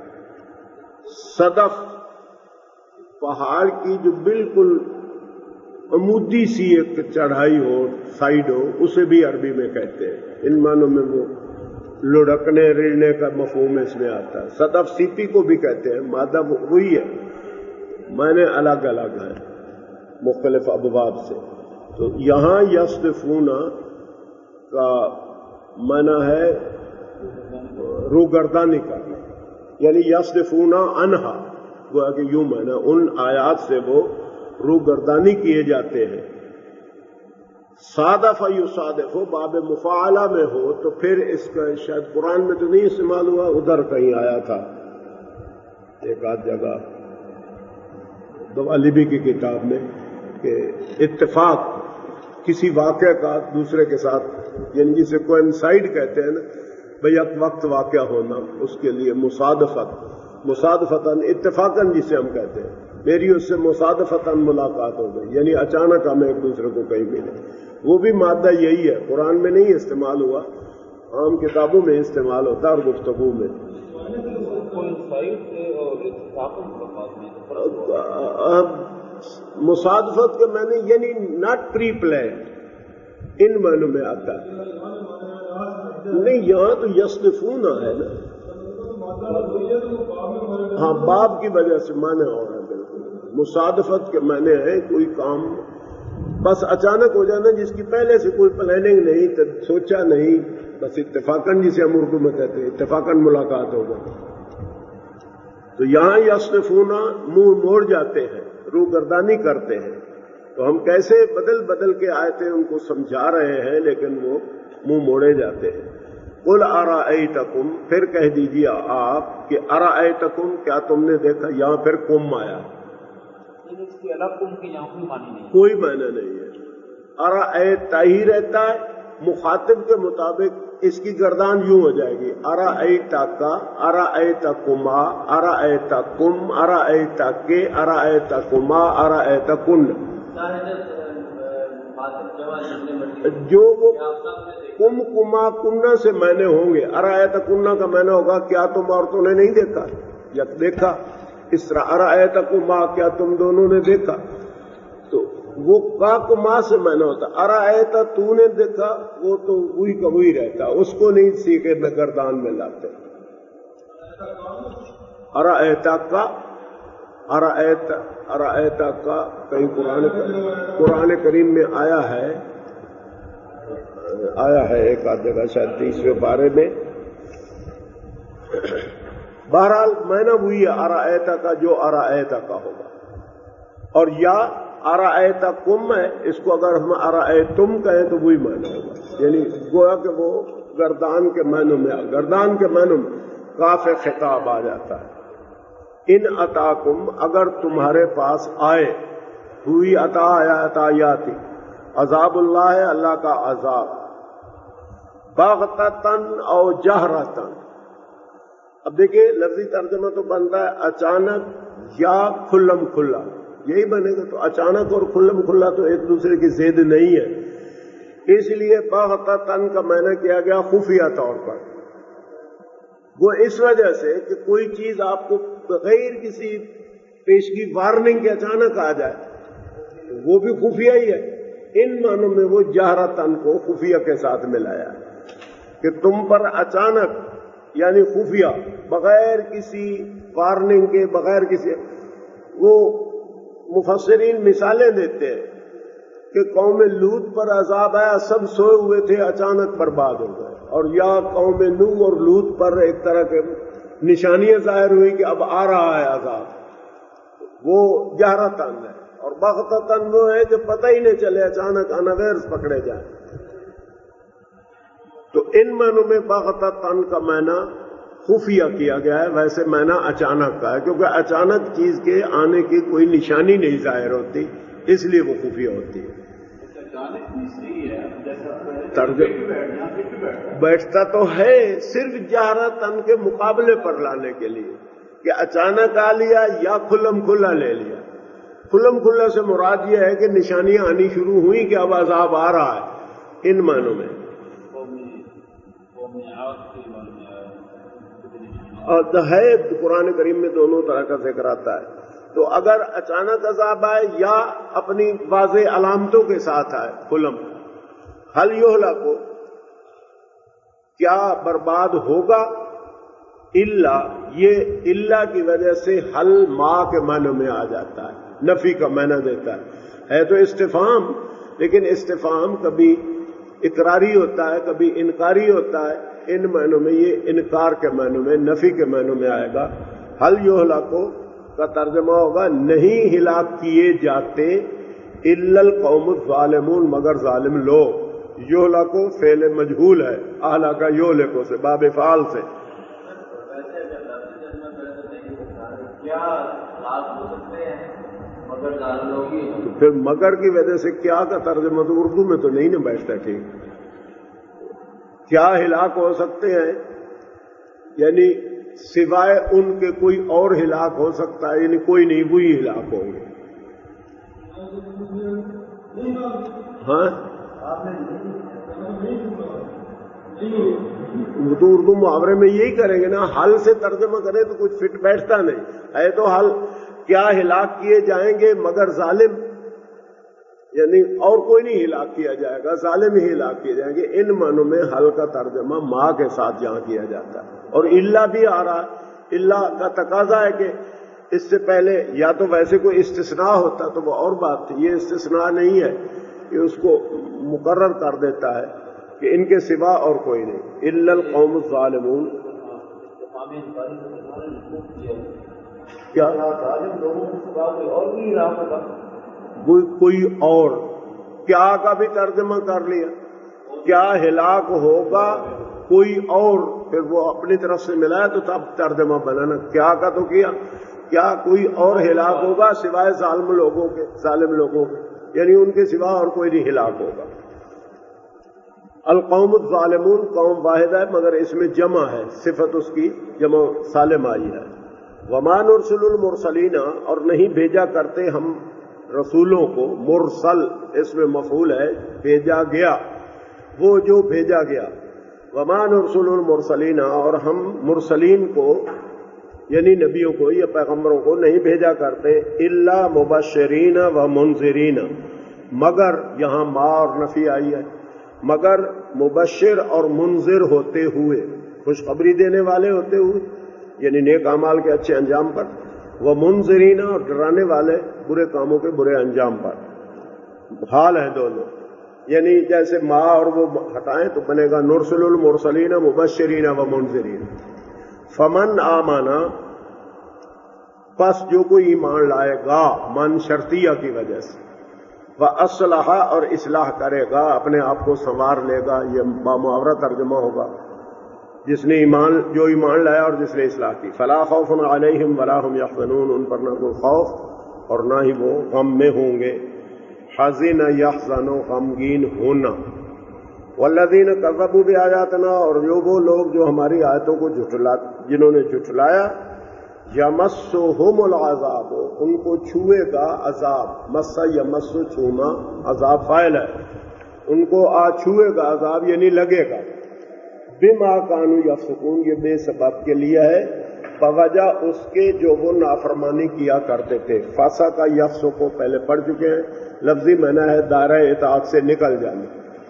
صدف پہاڑ کی جو بالکل عمودی سی ایک چڑھائی ہو، سائڈ ہو، اسے بھی عربی میں کہتے ہیں، ان معنوں میں وہ لڑکنے رڑنے کا مفہوم اس میں آتا ہے۔ صدف سیپی کو بھی کہتے ہیں، مادہ وہی ہے، معنی الگ الگ ہیں مختلف ابواب سے۔ تو یہاں یصدفون کا معنی ہے روگردانی کرنا، یعنی یصدفون عنہا، گویا کہ یوں معنی ان آیات سے وہ روگردانی کیے جاتے ہیں۔ صادف یصادف باب مفاعلہ میں ہو تو پھر اس کا شاید قرآن میں تو نہیں استعمال ہوا، ادھر کہیں آیا تھا ایک آدھ جگہ دوالیبی کی کتاب میں، کہ اتفاق کسی واقعہ کا دوسرے کے ساتھ، یعنی جسے کوئنسائڈ کہتے ہیں نا، بھئی ایک وقت واقعہ ہونا، اس کے لیے مصادفتاً اتفاقاً جسے ہم کہتے ہیں، میری اس سے مصادفتاً ملاقات ہو گئی، یعنی اچانک ہم ایک دوسرے کو کہیں ملے، وہ بھی مادہ یہی ہے، قرآن میں نہیں استعمال ہوا، عام کتابوں میں استعمال ہوتا ہے اور گفتگو میں۔ مصادفت کے معنی یعنی ناٹ پری پلان ان معنوں میں آتا ہے. نہیں یہاں تو یصطفون ہے نا. ہاں باب کی وجہ سے معنی ہو رہا ہے. بالکل مصادفت کے معنی ہے کوئی کام بس اچانک ہو جانا جس کی پہلے سے کوئی پلاننگ نہیں, سوچا نہیں, بس اتفاقاً جسے ہم اردو میں کہتے ہیں اتفاقاً ملاقات ہو گئی. تو یہاں یصطفون منہ موڑ جاتے ہیں, روگردانی کرتے ہیں. تو ہم کیسے بدل بدل کے آئے تھے ان کو سمجھا رہے ہیں لیکن وہ منہ موڑے جاتے ہیں. قل ارأیتکم, پھر کہہ دیجیے آپ کہ ارأیتکم کیا تم نے دیکھا. یہاں پھر کم آیا, اس کے الگ کم کی یہاں کوئی معنی نہیں, کوئی معنی نہیں ہے. ارأیتا ہی رہتا ہے, مخاطب کے مطابق اس کی گردان یوں ہو جائے گی ارأیتکا, ارأیتکما, ارأیتکم, ارأیتکے, ارأیتکما, ارأیتکن. جو وہ کم کما کننا سے معنی ہوں گے. ارأیتکنا کا معنی ہوگا کیا تم عورتوں نے نہیں دیکھا یا دیکھا. اس طرح ارأیتکما کیا تم دونوں نے دیکھا. تو وہ کا کما سے معنی ہوتا. ارأیت تو نے دیکھا وہ تو وہی کا وہی رہتا, اس کو نہیں سیکھے میں گردان میں لاتے. ارأیتکا, ارأیتکا کہیں قرآن کریم میں آیا ہے ایک آدھ جگہ شاید 30ویں پارے میں. بہرحال معنی وہی ہے ارأیتکا جو ارأیتکا ہوگا. اور یا ارأیتکم ہے, اس کو اگر ہم ارأیتم کہیں تو وہی معنی ہوگا. یعنی گویا کہ وہ گردان کے معنوں میں, گردان کے معنوں میں کاف خطاب آ جاتا ہے. ان اتاکم اگر تمہارے پاس آئے, ہوئی عطا آیا عطایاتی, عذاب اللہ ہے اللہ کا عذاب, بغتتن او جہرتن. اب دیکھیں لفظی ترجمہ تو بنتا ہے اچانک یا کھلم کھلا, یہی بنے گا. تو اچانک اور کھلم کھلا تو ایک دوسرے کی ضد نہیں ہے, اس لیے بغتتن کا معنی کیا گیا خفیہ طور پر. وہ اس وجہ سے کہ کوئی چیز آپ کو بغیر کسی پیشگی وارننگ کے اچانک آ جائے, وہ بھی خفیہ ہی ہے. ان معنوں میں وہ جہرتن کو خفیہ کے ساتھ ملایا کہ تم پر اچانک یعنی خفیہ بغیر کسی وارننگ کے, بغیر کسی. وہ مفسرین مثالیں دیتے ہیں کہ قوم لوط پر عذاب آیا, سب سوئے ہوئے تھے, اچانک برباد ہو گئے. اور یا قوم نوح اور لوط پر ایک طرح کے نشانیاں ظاہر ہوئی کہ اب آ رہا ہے عذاب, وہ جہرتن ہے. اور بغتتن وہ ہے کہ پتہ ہی نہیں چلے, اچانک انویئرز پکڑے جائیں. تو ان معنوں میں بغتتن کا معنی خفیہ کیا گیا ہے, ویسے معنی اچانک کا ہے کیونکہ اچانک چیز کے آنے کی کوئی نشانی نہیں ظاہر ہوتی, اس لیے وہ خفیہ ہوتی ہے. بیٹھتا تو ہے صرف جہرتن کے مقابلے پر لانے کے لیے کہ اچانک آ لیا یا کھلم کھلا لے لیا. کھلم کھلا سے مراد یہ ہے کہ نشانیاں آنی شروع ہوئی کہ اب عذاب آ رہا ہے. ان معنوں میں اور ہے قرآن کریم میں دونوں طرح کا ذکر آتا ہے. تو اگر اچانک عذاب آئے یا اپنی واضح علامتوں کے ساتھ آئے کھلم, حل یہلکو کیا برباد ہوگا, الا یہ الا کی وجہ سے حل ما کے معنی میں آ جاتا ہے, نفی کا معنی دیتا ہے تو استفہام, لیکن استفہام کبھی اقراری ہوتا ہے کبھی انکاری ہوتا ہے. ان معنوں میں یہ انکار کے معنوں میں, نفی کے معنوں میں آئے گا. حل یہلکو کا ترجمہ ہوگا نہیں ہلاک کیے جاتے, الا القوم الظالمون مگر ظالم لوگ. یہلکو فعل مجہول ہے, اہلکا یہلکو سے باب فعال سے. تو پھر مگر کی وجہ سے کیا کا ترجمہ تو اردو میں تو نہیں نا بیٹھتا ٹھیک. کیا ہلاک ہو سکتے ہیں یعنی سوائے ان کے کوئی اور ہلاک ہو سکتا ہے, یعنی کوئی نہیں, وہی ہلاک ہوں گے. ہاں تو اردو محاورے میں یہی کریں گے نا، حل سے ترجمہ کریں تو کچھ فٹ بیٹھتا نہیں ہے۔ تو حل کیا ہلاک کیے جائیں گے مگر ظالم، یعنی اور کوئی نہیں ہلاک کیا جائے گا، ظالم ہی ہلاک کیے جائیں گے۔ ان معنوں میں حل کا ترجمہ ماں کے ساتھ جہاں کیا جاتا ہے، اور اللہ بھی آ رہا ہے۔ اللہ کا تقاضا ہے کہ اس سے پہلے یا تو ویسے کوئی استثناء ہوتا تو وہ اور بات تھی، یہ استثناء نہیں ہے کہ اس کو مقرر کر دیتا ہے کہ ان کے سوا اور کوئی نہیں۔ الا القوم الظالمون، کیا کوئی اور کیا کا بھی ترجمہ کر لیا، کیا ہلاک ہوگا کوئی اور، پھر وہ اپنی طرف سے ملایا تو تب ترجمہ بنانا، کیا کا تو کیا، کیا کوئی اور ہلاک ہوگا سوائے ظالم لوگوں کے، یعنی ان کے سوا اور کوئی نہیں ہلاک ہوگا۔ القوم الظالمون قوم واحد ہے مگر اس میں جمع ہے، صفت اس کی جمع سالم آئی ہے۔ وما نرسل المرسلین، اور نہیں بھیجا کرتے ہم رسولوں کو، مرسل اس میں مفعول ہے، بھیجا گیا، وہ جو بھیجا گیا۔ وما نرسل المرسلین، اور ہم مرسلین کو یعنی نبیوں کو یا پیغمبروں کو نہیں بھیجا کرتے، الا مبشرین و منذرین، مگر یہاں ما اور نفی آئی ہے، مگر مبشر اور منذر ہوتے ہوئے، خوشخبری دینے والے ہوتے ہوئے، یعنی نیک اعمال کے اچھے انجام پر، وہ منذرین، اور ڈرانے والے برے کاموں کے برے انجام پر، حال ہیں دونوں، یعنی جیسے ما اور وہ ہٹائیں تو بنے گا نرسل المرسلین مبشرین و منذرین۔ فمن آمانا، پس جو کوئی ایمان لائے گا، من شرطیہ کی وجہ سے، وَأَصْلَحَ، اور اصلاح کرے گا، اپنے آپ کو سنوار لے گا، یہ بامحاورہ ترجمہ ہوگا، جو ایمان لایا اور جس نے اصلاح کی، فَلَا خَوْفٌ عَلَيْهِمْ وَلَا هُمْ يَحْزَنُونَ، ان پر نہ کوئی خوف اور نہ ہی وہ غم میں ہوں گے۔ حزن یحزن، غمگین ہونا۔ والذین کذبوا بآیاتنا، اور وہ لوگ جو ہماری آیتوں کو جنہوں نے جھٹلایا، یمسہم العذاب، ان کو چھوئے گا عذاب، مس یمس چھونا، عذاب فاعل ہے، ان کو چھوئے گا عذاب یعنی لگے گا، بما کانوا یفسقون، یہ بے سبب کے لیے ہے، بوجہ اس کے جو وہ نافرمانی کیا کرتے تھے۔ فسق یفسق کو پہلے پڑھ چکے ہیں، لفظی معنی ہے دائرہ اطاعت سے نکل جانا،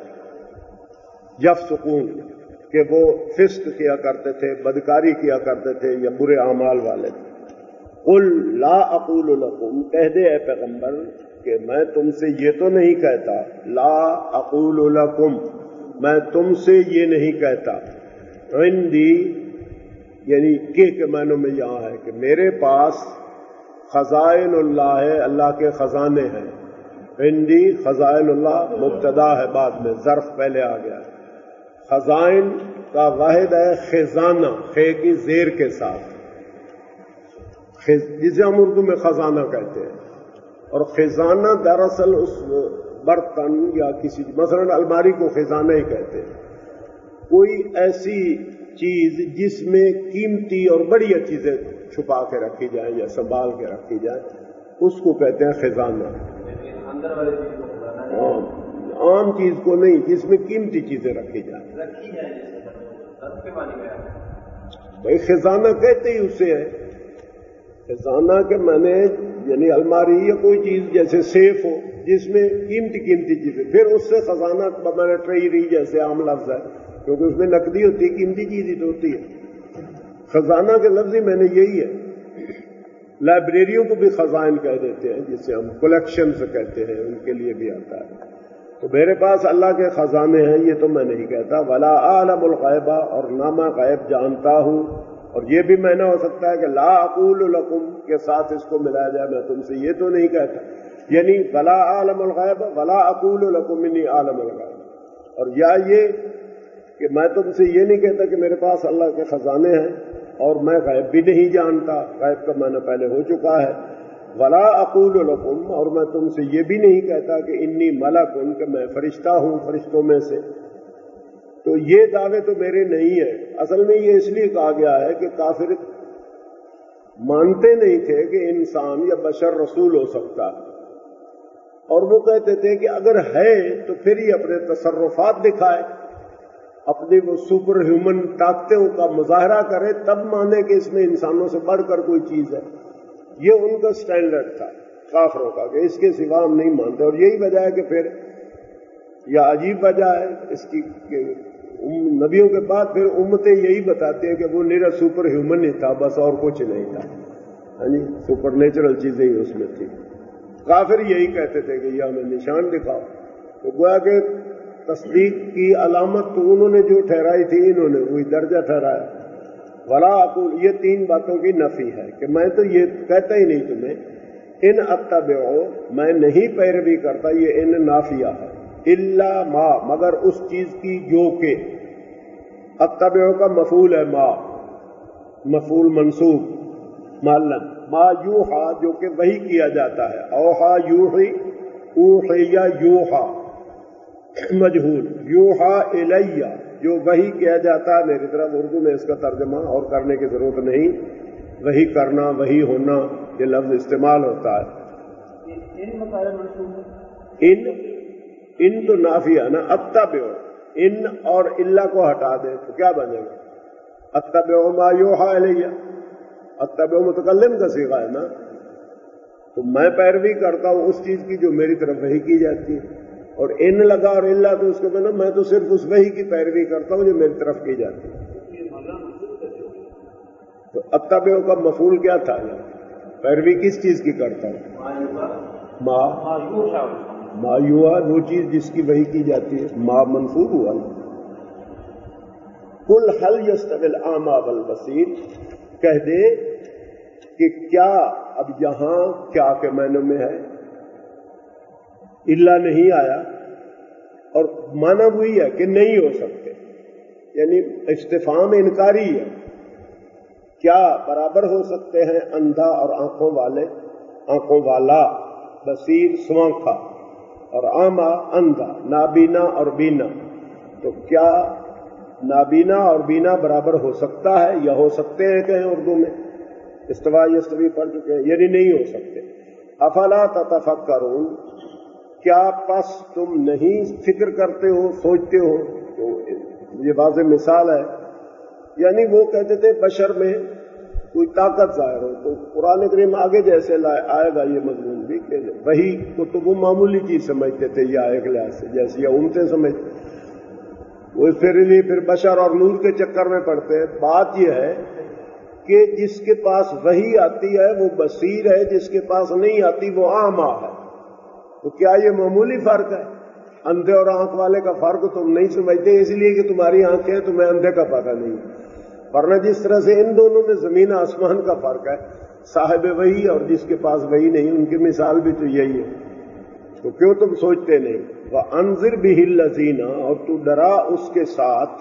یفسقون کہ وہ فسق کیا کرتے تھے، بدکاری کیا کرتے تھے یا برے اعمال والے تھے۔ قل لا اقول لکم، کہہ دے اے پیغمبر کہ میں تم سے یہ تو نہیں کہتا، لا اقول لکم، میں تم سے یہ نہیں کہتا، عندی یعنی کے معنوں میں یہاں ہے کہ میرے پاس خزائن اللہ ہے، اللہ کے خزانے ہیں۔ عندی خزائن اللہ مبتدا ہے، بعد میں ظرف پہلے آ گیا۔ خزائن کا واحد ہے خزانہ، خے کی زیر کے ساتھ، جسے ہم اردو میں خزانہ کہتے ہیں، اور خزانہ دراصل اس برتن یا کسی مثلا الماری کو خزانہ ہی کہتے ہیں، کوئی ایسی چیز جس میں قیمتی اور بڑی چیزیں چھپا کے رکھی جائیں یا سنبھال کے رکھی جائیں، اس کو کہتے ہیں خزانہ۔ عام چیز کو نہیں، جس میں قیمتی چیزیں رکھی جائیں، بھائی خزانہ کہتے ہی اسے ہے۔ خزانہ کے معنی یعنی الماری یا کوئی چیز جیسے سیف ہو جس میں قیمتی چیزیں، پھر اس سے خزانہ بمعنی ٹریری جیسے عام لفظ ہے، کیونکہ اس میں نقدی ہوتی ہے، قیمتی چیز ہی تو ہوتی ہے۔ خزانہ کے لفظی معنی یہی ہے۔ لائبریریوں کو بھی خزائن کہہ دیتے ہیں، جسے ہم کلیکشن سے کہتے ہیں، ان کے لیے بھی آتا ہے۔ تو میرے پاس اللہ کے خزانے ہیں، یہ تو میں نہیں کہتا۔ ولا اعلم الغیب، اور نہ میں غیب جانتا ہوں، اور یہ بھی معنی ہو سکتا ہے کہ لا اقول لکم کے ساتھ اس کو ملایا جائے، میں تم سے یہ تو نہیں کہتا، یعنی ولا اعلم الغیب ولا اقول لکم انی اعلم الغیب، اور یا یہ کہ میں تم سے یہ نہیں کہتا کہ میرے پاس اللہ کے خزانے ہیں اور میں غیب بھی نہیں جانتا، غیب کا معنی پہلے ہو چکا ہے۔ ولا اقول لکم، اور میں تم سے یہ بھی نہیں کہتا کہ انی ملک، کہ میں فرشتہ ہوں فرشتوں میں سے۔ تو یہ دعوے تو میرے نہیں ہیں۔ اصل میں یہ اس لیے کہا گیا ہے کہ کافر مانتے نہیں تھے کہ انسان یا بشر رسول ہو سکتا ہے، اور وہ کہتے تھے کہ اگر ہے تو پھر یہ اپنے تصرفات دکھائے، اپنی وہ سپر ہیومن طاقتوں کا مظاہرہ کرے تب مانے کہ اس میں انسانوں سے بڑھ کر کوئی چیز ہے. یہ ان کا سٹینڈرڈ تھا کافروں کا کہ اس کے سوا ہم نہیں مانتے. اور یہی وجہ ہے کہ پھر یا عجیب وجہ ہے اس کی کہ نبیوں کے بعد پھر امتیں یہی بتاتی ہیں کہ وہ نیرا سپر ہیومن ہی تھا بس اور کچھ نہیں تھا. ہاں جی سپر نیچرل چیزیں ہی اس میں تھی. کافر یہی کہتے تھے کہ یہ ہمیں نشان دکھاؤ. تو گویا کہ تصدیق کی علامت تو انہوں نے جو ٹھہرائی تھی انہوں نے وہی درجہ ٹھہرایا. ولا اقول یہ تین باتوں کی نفی ہے کہ میں تو یہ کہتا ہی نہیں تمہیں. ان اتبعو میں نہیں پیروی کرتا یہ ان نافیہ ہے. الا ما مگر اس چیز کی جو کہ اتبعو کا مفعول ہے ما مفعول منصوب معلن ما یوحا جو کہ وحی کیا جاتا ہے. اوحا یوحی اوحیا یوحا مجہول یوحا الیہ جو وحی کیا جاتا ہے میری طرف. اردو میں اس کا ترجمہ اور کرنے کی ضرورت نہیں. وحی کرنا وحی ہونا یہ لفظ استعمال ہوتا ہے. ان تو نافی ہے نا. اتبعو ان اور اللہ کو ہٹا دیں تو کیا بنے گا؟ اتبعو ما یوحا الیہ. اتبعو متکلم کا صیغہ ہے نا. تو میں پیروی کرتا ہوں اس چیز کی جو میری طرف وحی کی جاتی ہے. اور ان لگا اور اللہ تو اس کو میں میں تو صرف اس وحی کی پیروی کرتا ہوں جو میری طرف کی جاتی ہے. تو اتبعو کا مفعول کیا تھا؟ پیروی کس چیز کی کرتا ہوں؟ ما یوحا وہ چیز جس کی وحی کی جاتی ہے. ما منصوب ہوا نا. قل هل يستوي الاعمى والبصير کہہ دے کہ کیا اب یہاں کیا کے معنی میں ہے اللہ نہیں آیا اور مانا وہی ہے کہ نہیں ہو سکتے. یعنی استفہام انکاری ہے. کیا برابر ہو سکتے ہیں اندھا اور آنکھوں والے آنکھوں والا بصیر سوانکھا اور عامہ اندھا نابینا اور بینا. تو کیا نابینا اور بینا برابر ہو سکتا ہے یا ہو سکتے ہیں کہیں اردو میں استوا یستوی پڑھ چکے ہیں یعنی نہیں ہو سکتے. افلا تتفکرون کیا پس تم نہیں فکر کرتے ہو سوچتے ہو. تو یہ واضح مثال ہے. یعنی وہ کہتے تھے بشر میں کوئی طاقت ظاہر ہو تو قرآن کریم آگے جیسے آئے گا یہ مضمون بھی کہ وہی کو تو وہ معمولی چیز سمجھتے تھے یا ایک لحاظ سے جیسے یہ امتیں سمجھتے وہ پھر بشر اور نور کے چکر میں پڑتے ہیں. بات یہ ہے کہ جس کے پاس وحی آتی ہے وہ بصیر ہے جس کے پاس نہیں آتی وہ اعمیٰ ہے. تو کیا یہ معمولی فرق ہے؟ اندھے اور آنکھ والے کا فرق تم نہیں سمجھتے اس لیے کہ تمہاری آنکھیں ہیں تمہیں اندھے کا پتہ نہیں. ورنہ جس طرح سے ان دونوں میں زمین آسمان کا فرق ہے صاحب وحی اور جس کے پاس وحی نہیں ان کی مثال بھی تو یہی ہے. تو کیوں تم سوچتے نہیں؟ وَأَنذِرْ بِهِ الَّذِينَ اور تو ڈرا اس کے ساتھ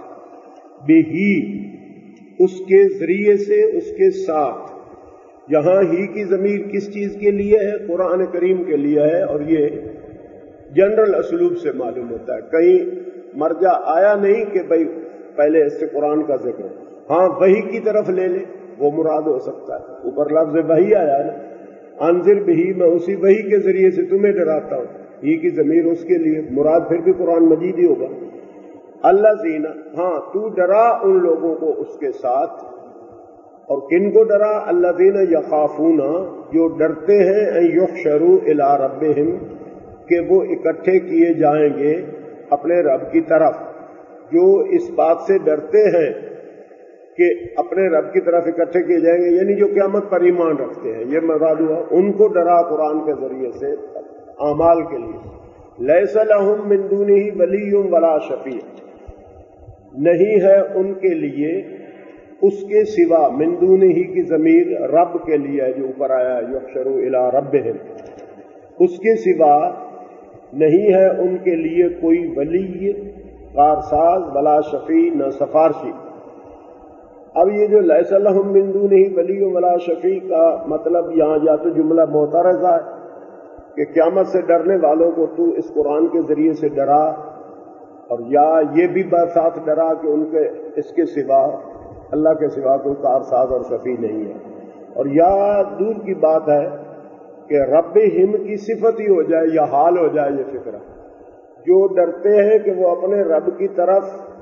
بِهِ اس کے ذریعے سے اس کے ساتھ. یہاں ہی کی ضمیر کس چیز کے لیے ہے؟ قرآن کریم کے لیے ہے. اور یہ جنرل اسلوب سے معلوم ہوتا ہے. کہیں مرجع آیا نہیں کہ بھئی پہلے اس سے قرآن کا ذکر. ہاں وحی کی طرف لے لے وہ مراد ہو سکتا ہے. اوپر لفظ وحی آیا ہے نا. انذر بہی میں اسی وحی کے ذریعے سے تمہیں ڈراتا ہوں. ہی کی ضمیر اس کے لیے مراد پھر بھی قرآن مجید ہی ہوگا. الذین ہاں تو ڈرا ان لوگوں کو اس کے ساتھ. اور کن کو ڈرا؟ الذین یخافون جو ڈرتے ہیں ان یحشروا الی ربہم کہ وہ اکٹھے کیے جائیں گے اپنے رب کی طرف. جو اس بات سے ڈرتے ہیں کہ اپنے رب کی طرف اکٹھے کیے جائیں گے یعنی جو قیامت پر ایمان رکھتے ہیں یہ مراد ہوا. ان کو ڈرا قرآن کے ذریعے سے اعمال کے لیے. لیس لہم من دونہ ولی ولا شفیع نہیں ہے ان کے لیے اس کے سوا من دونہ کی ضمیر رب کے لیے ہے جو اوپر آیا ہے یحشروا الی ربہم. اس کے سوا نہیں ہے ان کے لیے کوئی ولی کارساز ولا شفیع نہ سفارشی. اب یہ جو لیس لہم من دونہ ولی ولا شفیع کا مطلب یہاں یا تو جملہ معترضہ ہے کہ قیامت سے ڈرنے والوں کو تو اس قرآن کے ذریعے سے ڈرا اور یا یہ بھی بات ساتھ ڈرا کہ ان کے اس کے سوا اللہ کے سوا کوئی کارساز اور شفیع نہیں ہے. اور یا دور کی بات ہے کہ رب ہم کی صفت ہی ہو جائے یا حال ہو جائے یہ فکرہ جو ڈرتے ہیں کہ وہ اپنے رب کی طرف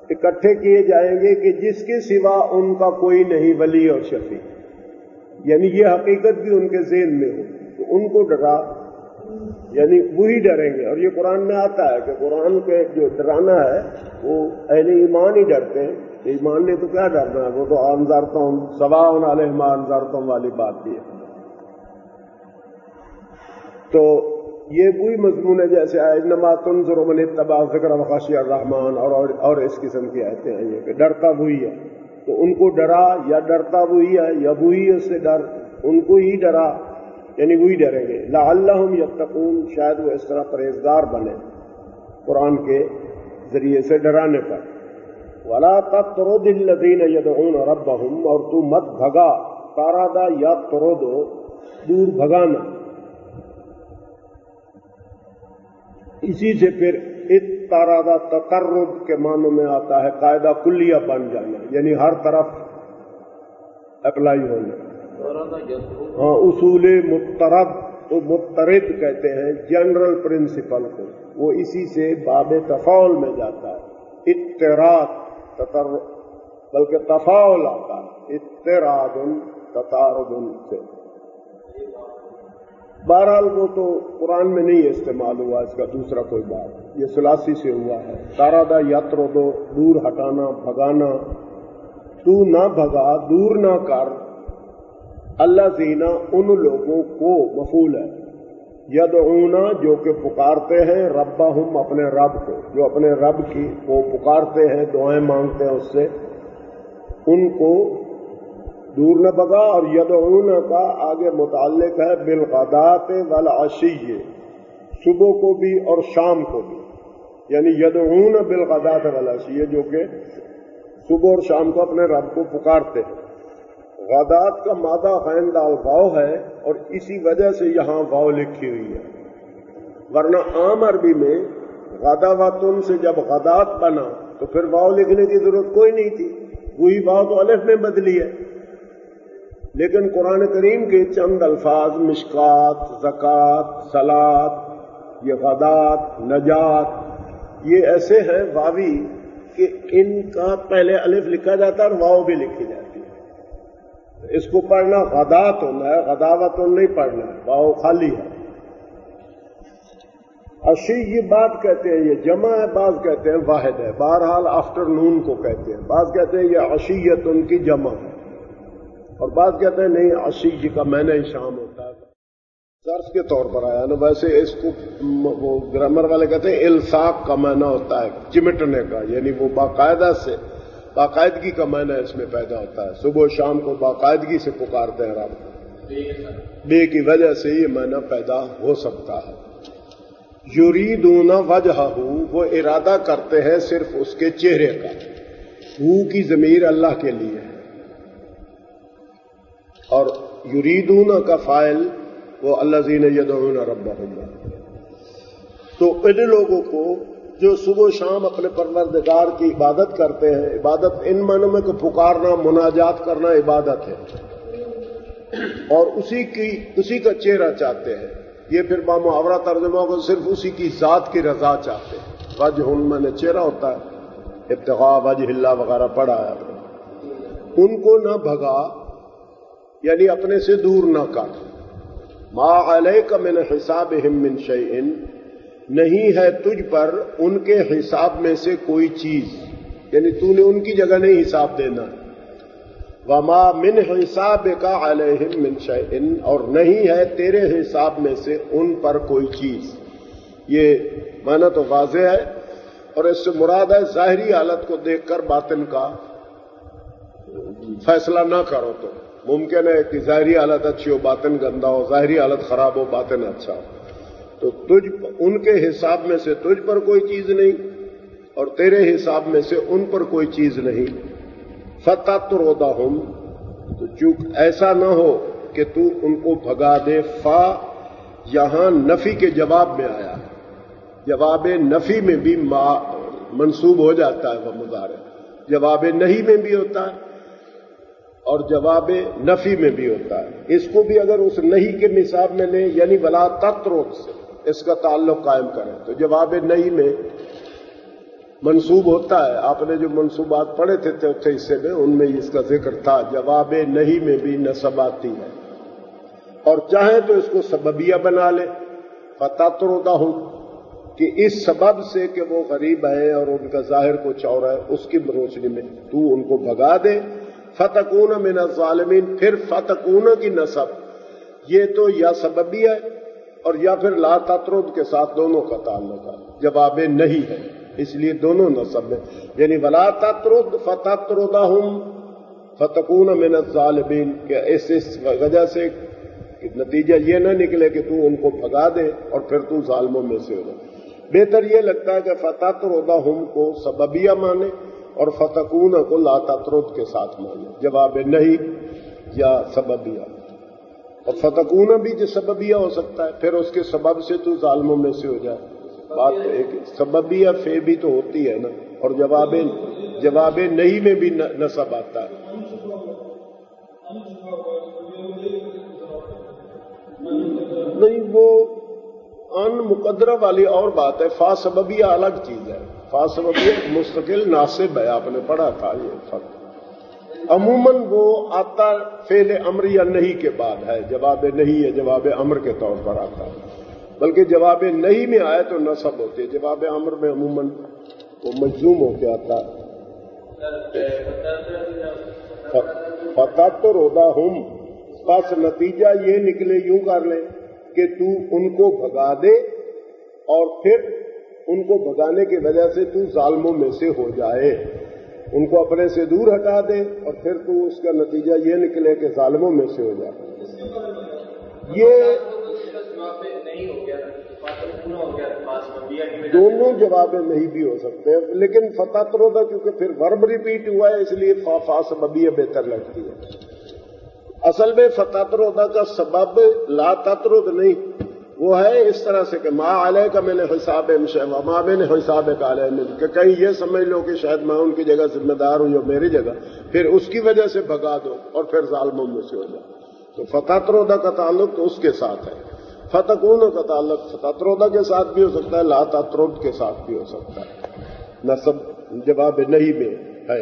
اکٹھے کیے جائیں گے کہ جس کے سوا ان کا کوئی نہیں ولی اور شفیع، یعنی یہ حقیقت بھی ان کے ذہن میں ہو تو ان کو ڈرا، یعنی وہی ڈریں گے۔ اور یہ قرآن میں آتا ہے کہ قرآن کے جو ڈرانا ہے وہ اہل ایمان ہی ڈرتے ہیں۔ ایمان نے تو کیا ڈرنا ہے، وہ تو انذرتہم سواء علیہم انذرتہم والی بات بھی ہے۔ تو یہ وہی مضمون ہے جیسے انما تنذر من اتبع ذکر وخشی الرحمن اور اس قسم کی آیتیں ہیں یہ کہ ڈرتا وہی ہے، تو ان کو ڈرا یا ڈرتا وہی ہے یا وہی اس سے ڈر، ان کو ہی ڈرا یعنی وہی ڈریں گے۔ لعلہم یتقون، شاید وہ اس طرح پرہیزگار بنے قرآن کے ذریعے سے ڈرانے پر۔ ولا تطرد الذین یدعون ربہم، اور تو مت بھگا، طاردا یا طرد دور بھگانا، اسی سے پھر اطارادہ تقرب کے معنوں میں آتا ہے قاعدہ کلیہ بن جانا، یعنی ہر طرف اپلائی ہونا۔ ہاں، اصول مضطرب تو مضطرد کہتے ہیں جنرل پرنسپل کو، وہ اسی سے باب تفاعل میں جاتا ہے۔ اضطراد بلکہ تفاعل آتا ہے، اضطراد تطارد سے۔ بہرحال وہ تو قرآن میں نہیں استعمال ہوا، اس کا دوسرا کوئی بات، یہ ثلاثی سے ہوا ہے۔ تارادہ یطردو، دور ہٹانا، بھگانا، تو نہ بھگا، دور نہ کر، اللہ زینا ان لوگوں کو، مفعول ہے، یدعونا جو کہ پکارتے ہیں، ربہم اپنے رب کو، جو اپنے رب کی کو پکارتے ہیں، دعائیں مانگتے ہیں اس سے، ان کو دور نہ بھگا۔ اور یدعون کا آگے متعلق ہے بالغداۃ والعشی، صبح کو بھی اور شام کو بھی، یعنی یدعون بالغداۃ والعشی، جو کہ صبح اور شام کو اپنے رب کو پکارتے ہیں۔ غدات کا مادہ غین دال واو ہے اور اسی وجہ سے یہاں واو لکھی ہوئی ہے، ورنہ عام عربی میں غداوتن سے جب غدات بنا تو پھر واو لکھنے کی ضرورت کوئی نہیں تھی، وہی واو تو الف میں بدلی ہے۔ لیکن قرآن کریم کے چند الفاظ مشکات، زکوٰۃ، صلاۃ، یہ غدات، نجات، یہ ایسے ہیں واوی کہ ان کا پہلے الف لکھا جاتا ہے اور واو بھی لکھی جاتی ہے۔ اس کو پڑھنا غدات ہونا ہے، غداوت نہیں پڑھنا ہے، واو خالی ہے۔ عشی یہ بات کہتے ہیں، یہ جمع ہے، بعض کہتے ہیں واحد ہے، بہرحال آفٹر نون کو کہتے ہیں، بعض کہتے ہیں یہ عشیت ان کی جمع ہے، اور بعض کہتے ہیں نہیں، عشی کا معنی شام ہوتا ہے، ظرف کے طور پر آیا نا۔ ویسے اس کو وہ گرامر والے کہتے ہیں الصاق کا معنی ہوتا ہے چمٹنے کا، یعنی وہ باقاعدہ سے، باقاعدگی کا معنی اس میں پیدا ہوتا ہے، صبح و شام کو باقاعدگی سے پکارتے ہیں رب کو، بے کی وجہ سے یہ معنی پیدا ہو سکتا ہے۔ یریدون وجہہ، وہ ارادہ کرتے ہیں صرف اس کے چہرے کا، ہو کی ضمیر اللہ کے لیے ہے، اور یریدون کا فاعل وہ الذین یدعون ربہم۔ تو ان لوگوں کو جو صبح و شام اپنے پروردگار کی عبادت کرتے ہیں، عبادت ان معنوں میں کہ پکارنا، مناجات کرنا عبادت ہے، اور اسی کا چہرہ چاہتے ہیں، یہ پھر بامحاورہ ترجمہ کو صرف اسی کی ذات کی رضا چاہتے ہیں۔ وجہ میں نے چہرہ ہوتا ہے، ابتغاء وجہ اللہ وغیرہ پڑھا ہے۔ ان کو نہ بھگا، یعنی اپنے سے دور نہ کر۔ ما علیک من حسابہم من شیء، نہیں ہے تجھ پر ان کے حساب میں سے کوئی چیز، یعنی تو نے ان کی جگہ نہیں حساب دینا۔ وما من حسابک علیہم من شیء، اور نہیں ہے تیرے حساب میں سے ان پر کوئی چیز۔ یہ معنی تو واضح ہے، اور اس سے مراد ہے ظاہری حالت کو دیکھ کر باطن کا فیصلہ نہ کرو۔ تو ممکن ہے کہ ظاہری حالت اچھی ہو باطن گندا ہو، ظاہری حالت خراب ہو باطن اچھا ہو، تو ان کے حساب میں سے تجھ پر کوئی چیز نہیں، اور تیرے حساب میں سے ان پر کوئی چیز نہیں۔ فتطردہم، تو چونکہ ایسا نہ ہو کہ تو ان کو بھگا دے۔ فا یہاں نفی کے جواب میں آیا ہے، جواب نفی میں بھی ما منصوب ہو جاتا ہے، وہ مضارع جواب نہیں میں بھی ہوتا ہے اور جواب نفی میں بھی ہوتا ہے۔ اس کو بھی اگر اس نہیں کے نصاب میں لیں، یعنی ولا تطرد سے اس کا تعلق قائم کریں، تو جواب نہیں میں منسوب ہوتا ہے. آپ نے جو منصوبات پڑھے تھے چوتھے حصے میں ان میں اس کا ذکر تھا. جواب نہیں میں بھی نصب آتی ہے اور چاہیں تو اس کو سببیہ بنا لے. فتطردہم کہ اس سبب سے کہ وہ غریب ہیں اور ان کا ظاہر کچھ اور ہے اس کی روشنی میں تو ان کو بھگا دے. فتکون من الظالمین. پھر فتکون کی نصب یہ تو یا سببیہ ہے اور یا پھر لا تطرد کے ساتھ دونوں کا تعلق ہے. جواب نہیں ہے اس لیے دونوں نصب ہے. یعنی ولا تطرد فتطردہم فتکون من الظالمین کہ اس وجہ سے نتیجہ یہ نہ نکلے کہ تو ان کو بھگا دے اور پھر تو ظالموں میں سے ہو جائے. بہتر یہ لگتا ہے کہ فتطردہم کو سببیہ مانے اور فتکون کو لا تطرد کے ساتھ مانے. جواب نہیں یا سببیہ. اور فتکون بھی جو سببیہ ہو سکتا ہے پھر اس کے سبب سے تو ظالموں میں سے ہو جائے. بات ایک سببیہ فے بھی تو ہوتی ہے نا. اور جواب نہیں میں بھی نصب آتا ہے. نہیں وہ ان مقدرہ والی اور بات ہے. فا سببیہ الگ چیز ہے. فا سببیہ مستقل ناصب ہے. آپ نے پڑھا تھا یہ فرق. عموماً وہ آتا فعل امر یا نہیں کے بعد ہے. جواب نہیں ہے جواب امر کے طور پر آتا ہے. بلکہ جواب نہیں میں آئے تو نصب ہوتے ہے. جواب امر میں عموماً وہ مجزوم ہو کے آتا ہے. فتطردہم بس نتیجہ یہ نکلے یوں کر لیں کہ تو ان کو بھگا دے اور پھر ان کو بھگانے کی وجہ سے تو ظالموں میں سے ہو جائے. ان کو اپنے سے دور ہٹا دے اور پھر تو اس کا نتیجہ یہ نکلے کہ ظالموں میں سے ہو جائے. یہ دونوں جواب نہیں بھی ہو سکتے لیکن فتطردہ کیونکہ پھر ورب ریپیٹ ہوا ہے اس لیے فا سببیہ بہتر لگتی ہے. اصل میں فتطردہ کا سبب لا تطرد نہیں وہ ہے اس طرح سے کہ ما علیک من حساب وما من حسابک علیہم کہ کہیں یہ سمجھ لو کہ شاید میں ان کی جگہ ذمہ دار ہوں یا میری جگہ پھر اس کی وجہ سے بھگا دو اور پھر ظالموں میں سے ہو جائے. تو فتطردہ کا تعلق تو اس کے ساتھ ہے. فتکون کا تعلق فتطردہ کے ساتھ بھی ہو سکتا ہے لا تطرد کے ساتھ بھی ہو سکتا ہے. نصب جواب نہیں میں ہے.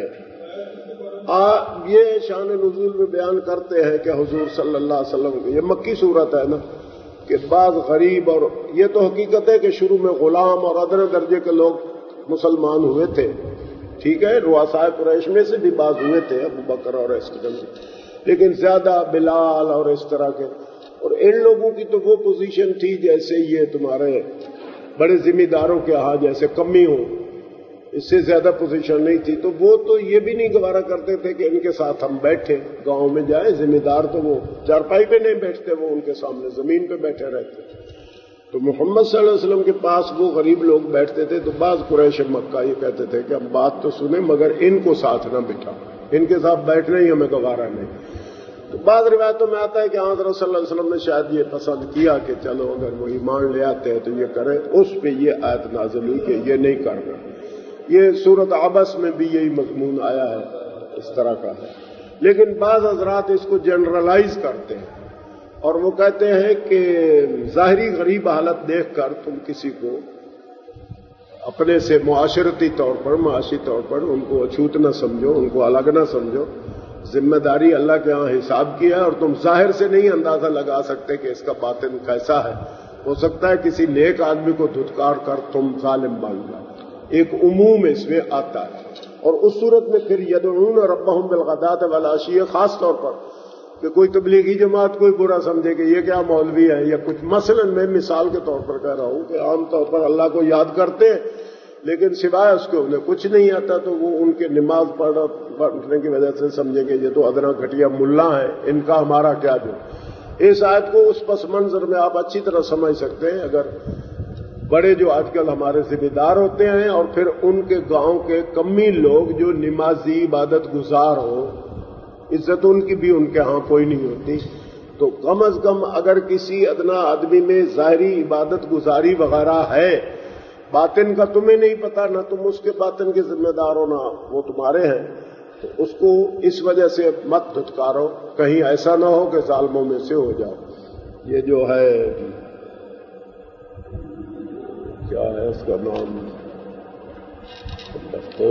یہ شان نزول میں بیان کرتے ہیں کہ حضور صلی اللہ علیہ وسلم یہ مکی صورت ہے نا کہ بعض غریب اور یہ تو حقیقت ہے کہ شروع میں غلام اور ادنا درجے کے لوگ مسلمان ہوئے تھے. ٹھیک ہے رؤساء قریش میں سے بھی بعض ہوئے تھے ابو بکر اور اس طرح لیکن زیادہ بلال اور اس طرح کے اور ان لوگوں کی تو وہ پوزیشن تھی جیسے یہ تمہارے بڑے ذمہ داروں کے ہاں جیسے کمی ہو اس سے زیادہ پوزیشن نہیں تھی. تو وہ تو یہ بھی نہیں گوارا کرتے تھے کہ ان کے ساتھ ہم بیٹھے گاؤں میں جائیں. ذمہ دار تو وہ چارپائی پہ نہیں بیٹھتے وہ ان کے سامنے زمین پہ بیٹھے رہتے. تو محمد صلی اللہ علیہ وسلم کے پاس وہ غریب لوگ بیٹھتے تھے تو بعض قریش مکہ یہ کہتے تھے کہ ہم بات تو سنیں مگر ان کو ساتھ نہ بٹھا ان کے ساتھ بیٹھنا ہی ہمیں گوارا نہیں. تو بعض روایتوں میں آتا ہے کہ حضرت صلی اللہ علیہ وسلم نے شاید یہ پسند کیا کہ چلو اگر وہ ایمان لے آتے ہیں تو یہ کریں. اس پہ یہ آیت نازل ہوئی کہ یہ نہیں کرنا. یہ سورۃ عبس میں بھی یہی مضمون آیا ہے اس طرح کا ہے. لیکن بعض حضرات اس کو جنرلائز کرتے ہیں اور وہ کہتے ہیں کہ ظاہری غریب حالت دیکھ کر تم کسی کو اپنے سے معاشرتی طور پر معاشی طور پر ان کو اچھوت نہ سمجھو ان کو الگ نہ سمجھو. ذمہ داری اللہ کے ہاں حساب کی ہے اور تم ظاہر سے نہیں اندازہ لگا سکتے کہ اس کا باطن کیسا ہے. ہو سکتا ہے کسی نیک آدمی کو دھتکار کر تم ظالم بن جاؤ. ایک عموم اس میں آتا ہے. اور اس صورت میں پھر یدعون ربهم بالغداۃ والعشی خاص طور پر کہ کوئی تبلیغی جماعت کوئی برا سمجھے کہ یہ کیا مولوی ہے یا کچھ. مثلا میں مثال کے طور پر کہہ رہا ہوں کہ عام طور پر اللہ کو یاد کرتے ہیں لیکن سوائے اس کے انہیں کچھ نہیں آتا تو وہ ان کے نماز پڑھنے کی وجہ سے سمجھے کہ یہ تو ادنا گھٹیا ملا ہے ان کا ہمارا کیا جو. اس آیت کو اس پس منظر میں آپ اچھی طرح سمجھ سکتے ہیں. اگر بڑے جو آج کل ہمارے ذمہ دار ہوتے ہیں اور پھر ان کے گاؤں کے کمی لوگ جو نمازی عبادت گزار ہو عزت ان کی بھی ان کے ہاں کوئی نہیں ہوتی تو کم از کم اگر کسی ادنا آدمی میں ظاہری عبادت گزاری وغیرہ ہے باطن کا تمہیں نہیں پتا نہ تم اس کے باطن کے ذمہ دار ہو نہ وہ تمہارے ہیں تو اس کو اس وجہ سے مت دھتکارو کہیں ایسا نہ ہو کہ ظالموں میں سے ہو جاؤ. یہ جو ہے کیا ہے اس کا نام تو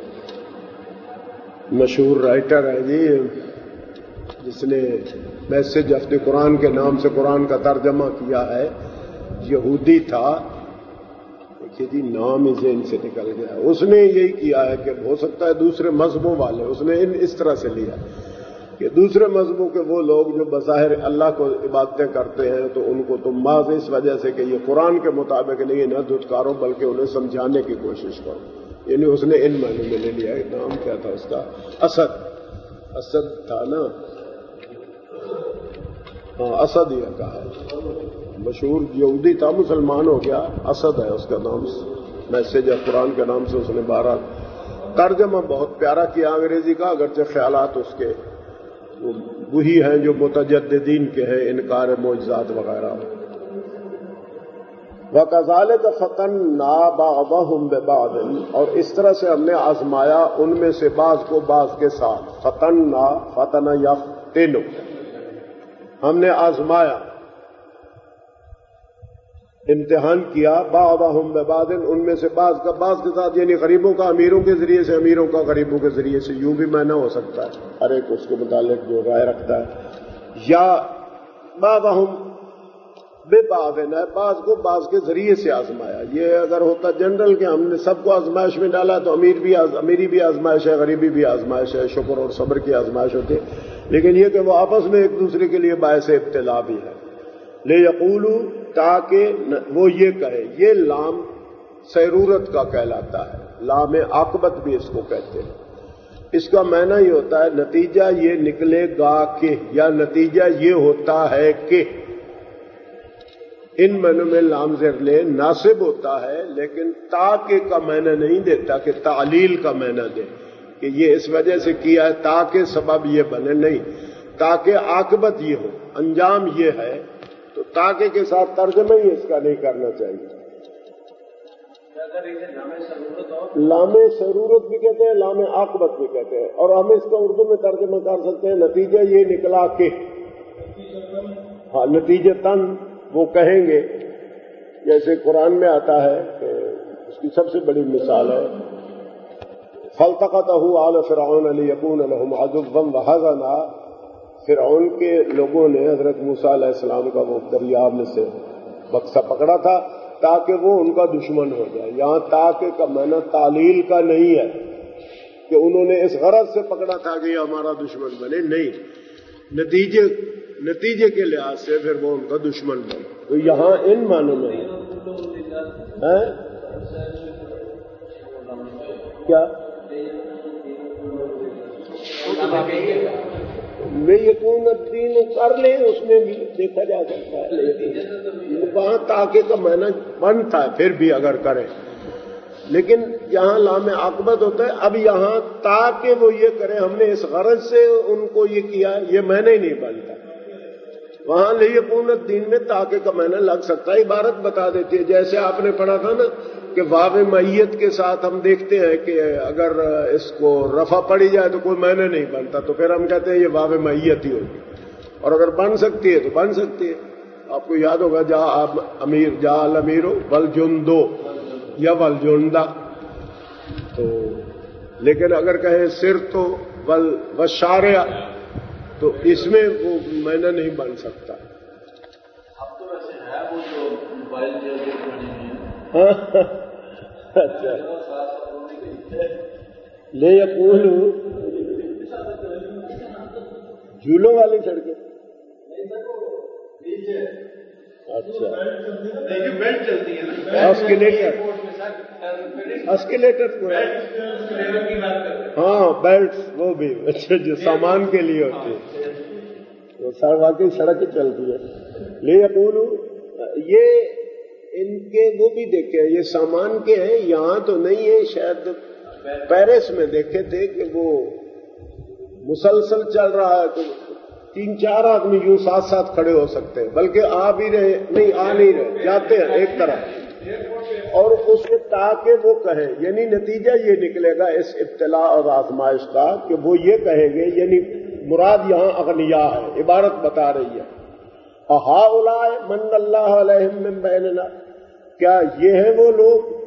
مشہور رائٹر ہے جی، جس نے میسج آف دی قرآن کے نام سے قرآن کا ترجمہ کیا ہے، یہودی تھا، دیکھیے جی نام ہی ذہن سے نکل گیا. اس نے یہی کیا ہے کہ ہو سکتا ہے دوسرے مذہبوں والے، اس نے اس طرح سے لیا کہ دوسرے مذہبوں کے وہ لوگ جو بظاہر اللہ کو عبادتیں کرتے ہیں تو ان کو تم محض اس وجہ سے کہ یہ قرآن کے مطابق نہیں نہ دھتکارو بلکہ انہیں سمجھانے کی کوشش کرو. یعنی اس نے ان معنی میں لے لیا. نام کیا تھا اس کا؟ اسد تھا نا، ہاں اسد یہ کہا ہے. مشہور یہودی تھا، مسلمان ہو گیا، اسد ہے اس کا نام. میسج آف قرآن کے نام سے اس نے 12 ترجمہ بہت پیارا کیا انگریزی کا، اگرچہ خیالات اس کے وہی ہیں جو متجددین کے ہیں، انکار معجزات وغیرہ. وَكَذَلِكَ فَتَنَّا بَعْضَهُمْ بِبَعْضٍ، اور اس طرح سے ہم نے آزمایا ان میں سے بعض کو بعض کے ساتھ. فتنا فتن یفتن، ہم نے آزمایا، امتحان کیا. بعضهم ببعض، ان میں سے بعض کا بعض کے ساتھ، یعنی غریبوں کا امیروں کے ذریعے سے، امیروں کا غریبوں کے ذریعے سے. یوں بھی معنی ہو سکتا ہے ہر ایک اس کے متعلق جو رائے رکھتا ہے. یا بعضهم ببعض ہے، بعض کو بعض کے ذریعے سے آزمایا. یہ اگر ہوتا جنرل کہ ہم نے سب کو آزمائش میں ڈالا تو امیری بھی آزمائش ہے، غریبی بھی آزمائش ہے، شکر اور صبر کی آزمائش ہوتی ہے. لیکن یہ کہ وہ آپس میں ایک دوسرے کے لیے باعث ابتلا بھی ہے. لیقولوا، تاکہ وہ یہ کہے. یہ لام سیرورت کا کہلاتا ہے، لام عاقبت بھی اس کو کہتے ہیں. اس کا معنی یہ ہوتا ہے نتیجہ یہ نکلے گا کہ، یا نتیجہ یہ ہوتا ہے کہ. ان معنوں میں لام زیر لے ناصب ہوتا ہے، لیکن تاکہ کا معنی نہیں دیتا کہ تعلیل کا معنی دے کہ یہ اس وجہ سے کیا ہے تاکہ سبب یہ بنے. نہیں، تاکہ عاقبت یہ ہو، انجام یہ ہے. تو تاکہ کے ساتھ ترجمہ ہی اس کا نہیں کرنا چاہیے. لام ضرورت بھی کہتے ہیں، لام عاقبت بھی کہتے ہیں. اور ہم اس کا اردو میں ترجمہ کر سکتے ہیں نتیجہ یہ نکلا کہ. ہاں، نتیجتاً وہ کہیں گے، جیسے قرآن میں آتا ہے کہ اس کی سب سے بڑی مثال ہے فَالْتَقَطَهُ آلُ فِرْعَوْنَ لِيَكُونَ لَهُمْ عَدُوًّا وَحَزَنًا. فرعون کے لوگوں نے حضرت موسیٰ علیہ السلام کا وہ دریا میں سے بکسا پکڑا تھا تاکہ وہ ان کا دشمن ہو جائے. یہاں تاکہ کا معنی تعلیل کا نہیں ہے کہ انہوں نے اس غرض سے پکڑا تھا کہ یہ ہمارا دشمن بنے. نہیں، نتیجے کے لحاظ سے پھر وہ ان کا دشمن بنے. تو یہاں ان معنوں میں کیا میں یقین الدین کر لیں، اس میں بھی دیکھا جا سکتا ہے. وہاں تاکہ کا معنی بنتا ہے پھر بھی اگر کریں، لیکن یہاں لام عاقبت ہوتا ہے. اب یہاں تاکہ وہ یہ کریں، ہم نے اس غرض سے ان کو یہ کیا، یہ معنی ہی نہیں بنتا. وہاں لیکون الدین میں تاکہ کا معنی لگ سکتا ہے، عبارت بتا دیتی ہے. جیسے آپ نے پڑھا تھا نا کہ واو معیت کے ساتھ ہم دیکھتے ہیں کہ اگر اس کو رفع پڑی جائے تو کوئی معنی نہیں بنتا، تو پھر ہم کہتے ہیں یہ واو معیت ہی ہوگی. اور اگر بن سکتی ہے تو بن سکتی ہے. آپ کو یاد ہوگا جا الامیر والجندو یا والجندہ. تو لیکن اگر کہیں سر تو والشارع تو اس میں وہ معنی نہیں بن سکتا. اب تو ویسے ہے وہ جو موبائل جو اچھا لے یقول جھولوں والی سڑکیں. اچھا بیلٹ چلتی ہے اسکیلیٹر کو، ہاں بیلٹ وہ بھی اچھا جو سامان کے لیے ہوتی ہے، وہ واقعی سڑک چلتی ہے. لے یقول یہ ان کے وہ بھی دیکھے، یہ سامان کے ہیں، یہاں تو نہیں ہے. شاید پیرس میں دیکھے تھے کہ وہ مسلسل چل رہا ہے تو 3-4 آدمی یوں ساتھ ساتھ کھڑے ہو سکتے ہیں، بلکہ آ بھی رہے نہیں، آ نہیں رہے، جاتے ہیں ایک طرف. اور اس کے تاکہ وہ کہیں، یعنی نتیجہ یہ نکلے گا اس ابتلاء اور آزمائش کا کہ وہ یہ کہیں گے، یعنی مراد یہاں اغنیاء ہے، عبارت بتا رہی ہے. اہؤلاء من اللہ علیہم من بیننا، کیا یہ ہیں وہ لوگ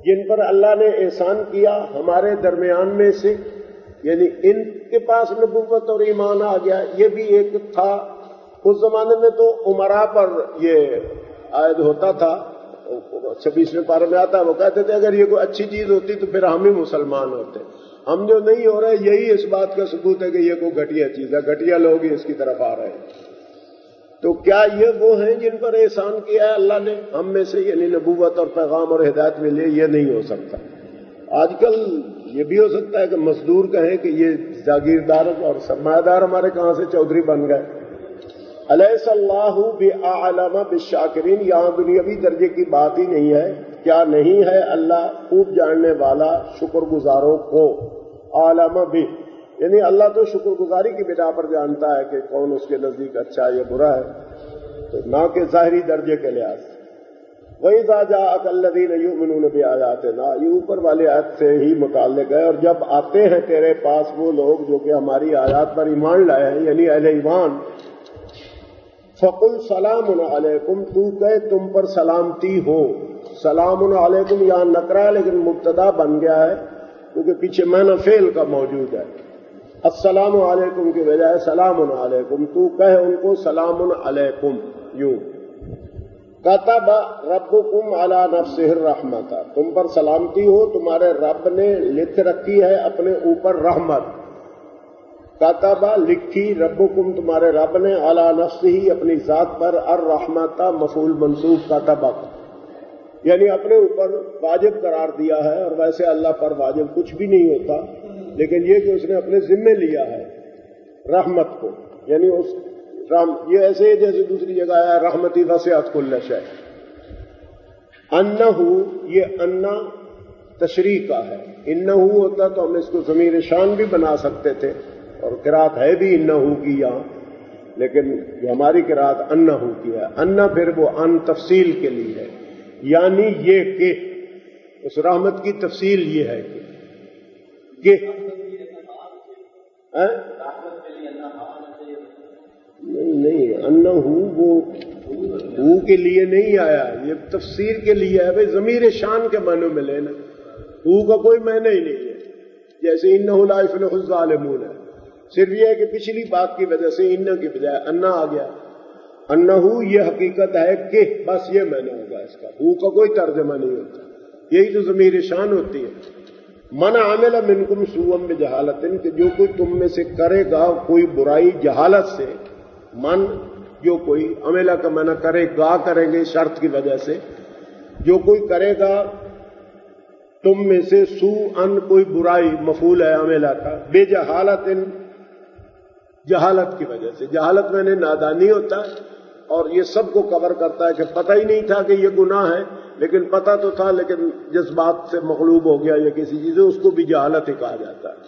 جن پر اللہ نے احسان کیا ہمارے درمیان میں سے، یعنی ان کے پاس نبوت اور ایمان آ گیا، یہ بھی ایک تھا۔ اس زمانے میں تو عمراء پر یہ عائد ہوتا تھا، 26ویں پارے میں آتا ہے، وہ کہتے تھے اگر یہ کوئی اچھی چیز ہوتی تو پھر ہم ہی مسلمان ہوتے، ہم جو نہیں ہو رہے یہی اس بات کا ثبوت ہے کہ یہ کوئی گھٹیا چیز ہے، گھٹیا لوگ ہی اس کی طرف آ رہے ہیں۔ تو کیا یہ وہ ہیں جن پر احسان کیا ہے اللہ نے ہم میں سے، یعنی نبوت اور پیغام اور ہدایت میں لیے؟ یہ نہیں ہو سکتا۔ آج کل یہ بھی ہو سکتا ہے کہ مزدور کہیں کہ یہ جاگیردار اور سرمایہ دار ہمارے کہاں سے چودھری بن گئے۔ الیس اللہ بأعلم بالشاکرین، یہاں دنیاوی درجے کی بات ہی نہیں ہے، کیا نہیں ہے اللہ خوب جاننے والا شکر گزاروں کو؟ عالم بھی یعنی اللہ تو شکر گزاری کی بنا پر جانتا ہے کہ کون اس کے نزدیک اچھا یا برا ہے، تو نہ کہ ظاہری درجے کے لحاظ سے۔ وَإِذَا جَاءَكَ الَّذِينَ يُؤْمِنُونَ بِآيَاتِنَا، یہ اوپر والے آیت سے ہی متعلق ہے۔ اور جب آتے ہیں تیرے پاس وہ لوگ جو کہ ہماری آیات پر ایمان لائے ہیں، یعنی اہل ایمان، فَقُلْ سَلَامٌ عَلَيْكُمْ، تو کہ تم پر سلامتی ہو۔ سلام علیکم یہاں نکرا ہے لیکن مبتدا بن گیا ہے کیونکہ پیچھے معنی فعل کا موجود ہے۔ السلام علیکم کی بجائے سلام علیکم، تو کہے ان کو سلام علیکم۔ یوں کتب ربکم علی نفسہ الرحمۃ، تم پر سلامتی ہو، تمہارے رب نے لکھ رکھی ہے اپنے اوپر رحمت۔ کتب لکھی، ربکم تمہارے رب نے، علی نفسہ اپنی ذات پر، الرحمۃ مفعول منصوب کتب، یعنی اپنے اوپر واجب قرار دیا ہے۔ اور ویسے اللہ پر واجب کچھ بھی نہیں ہوتا، لیکن یہ کہ اس نے اپنے ذمے لیا ہے رحمت کو، یعنی اس یہ ایسے ہی جیسے دوسری جگہ آیا رحمتی وسعت کل شیء۔ انہ، یہ انا تشریح کا ہے، انہ ہوتا تو ہم اس کو ضمیر شان بھی بنا سکتے تھے، اور قرات ہے بھی انہ کی یہاں، لیکن ہماری قرات انہ کی ہے۔ انہ پھر وہ ان تفصیل کے لیے ہے، یعنی یہ کہ اس رحمت کی تفصیل یہ ہے کہ نہیں انہو وہ ہو کے لیے نہیں آیا، یہ تفسیر کے لیے ہے۔ بھائی ضمیر شان کے معنوں میں لینا، ہو کا کوئی معنی ہی نہیں ہے، جیسے انہ لا یفلح الظالمون ہے، صرف یہ ہے کہ پچھلی بات کی وجہ سے انہ کی بجائے انہ آ گیا۔ انہو یہ حقیقت ہے کہ، بس یہ معنی ہوگا اس کا، ہو کا کوئی ترجمہ نہیں ہوتا، یہی تو ضمیر شان ہوتی ہے۔ من عمل منکم سوءا بجہالۃ، کہ جو کوئی تم میں سے کرے گا کوئی برائی جہالت سے، من جو کوئی، عملہ کا معنی کرے گا کریں گے شرط کی وجہ سے، جو کوئی کرے گا تم میں سے سوءا کوئی برائی، مفعول ہے عملہ کا، بے جہالت جہالت کی وجہ سے، جہالت میں نے نادانی ہوتا ہے، اور یہ سب کو کور کرتا ہے کہ پتہ ہی نہیں تھا کہ یہ گناہ ہے، لیکن پتہ تو تھا لیکن جس بات سے مغلوب ہو گیا یا کسی چیز سے، اس کو بھی جہالت ہی کہا جاتا ہے۔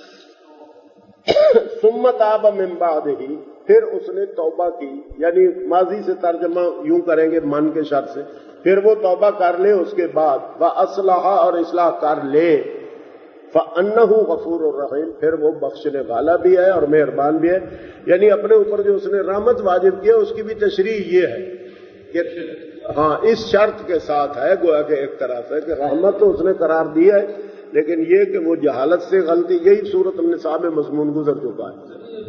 ثم تاب من بعدہ، پھر اس نے توبہ کی، یعنی ماضی سے ترجمہ یوں کریں گے من کے شرط سے، پھر وہ توبہ کر لے اس کے بعد، وَأَصْلَحَ، اور اصلاح کر لے، فَأَنَّهُ غَفُورٌ رَحِيمٌ، پھر وہ بخشنے والا بھی ہے اور مہربان بھی ہے۔ یعنی اپنے اوپر جو اس نے رحمت واجب کیا اس کی بھی تشریح یہ ہے کہ ہاں اس شرط کے ساتھ ہے، گویا کہ ایک طرح سے کہ رحمت تو اس نے قرار دی ہے، لیکن یہ کہ وہ جہالت سے غلطی، یہی صورت ہم نے صاحب مضمون گزر چکا ہے۔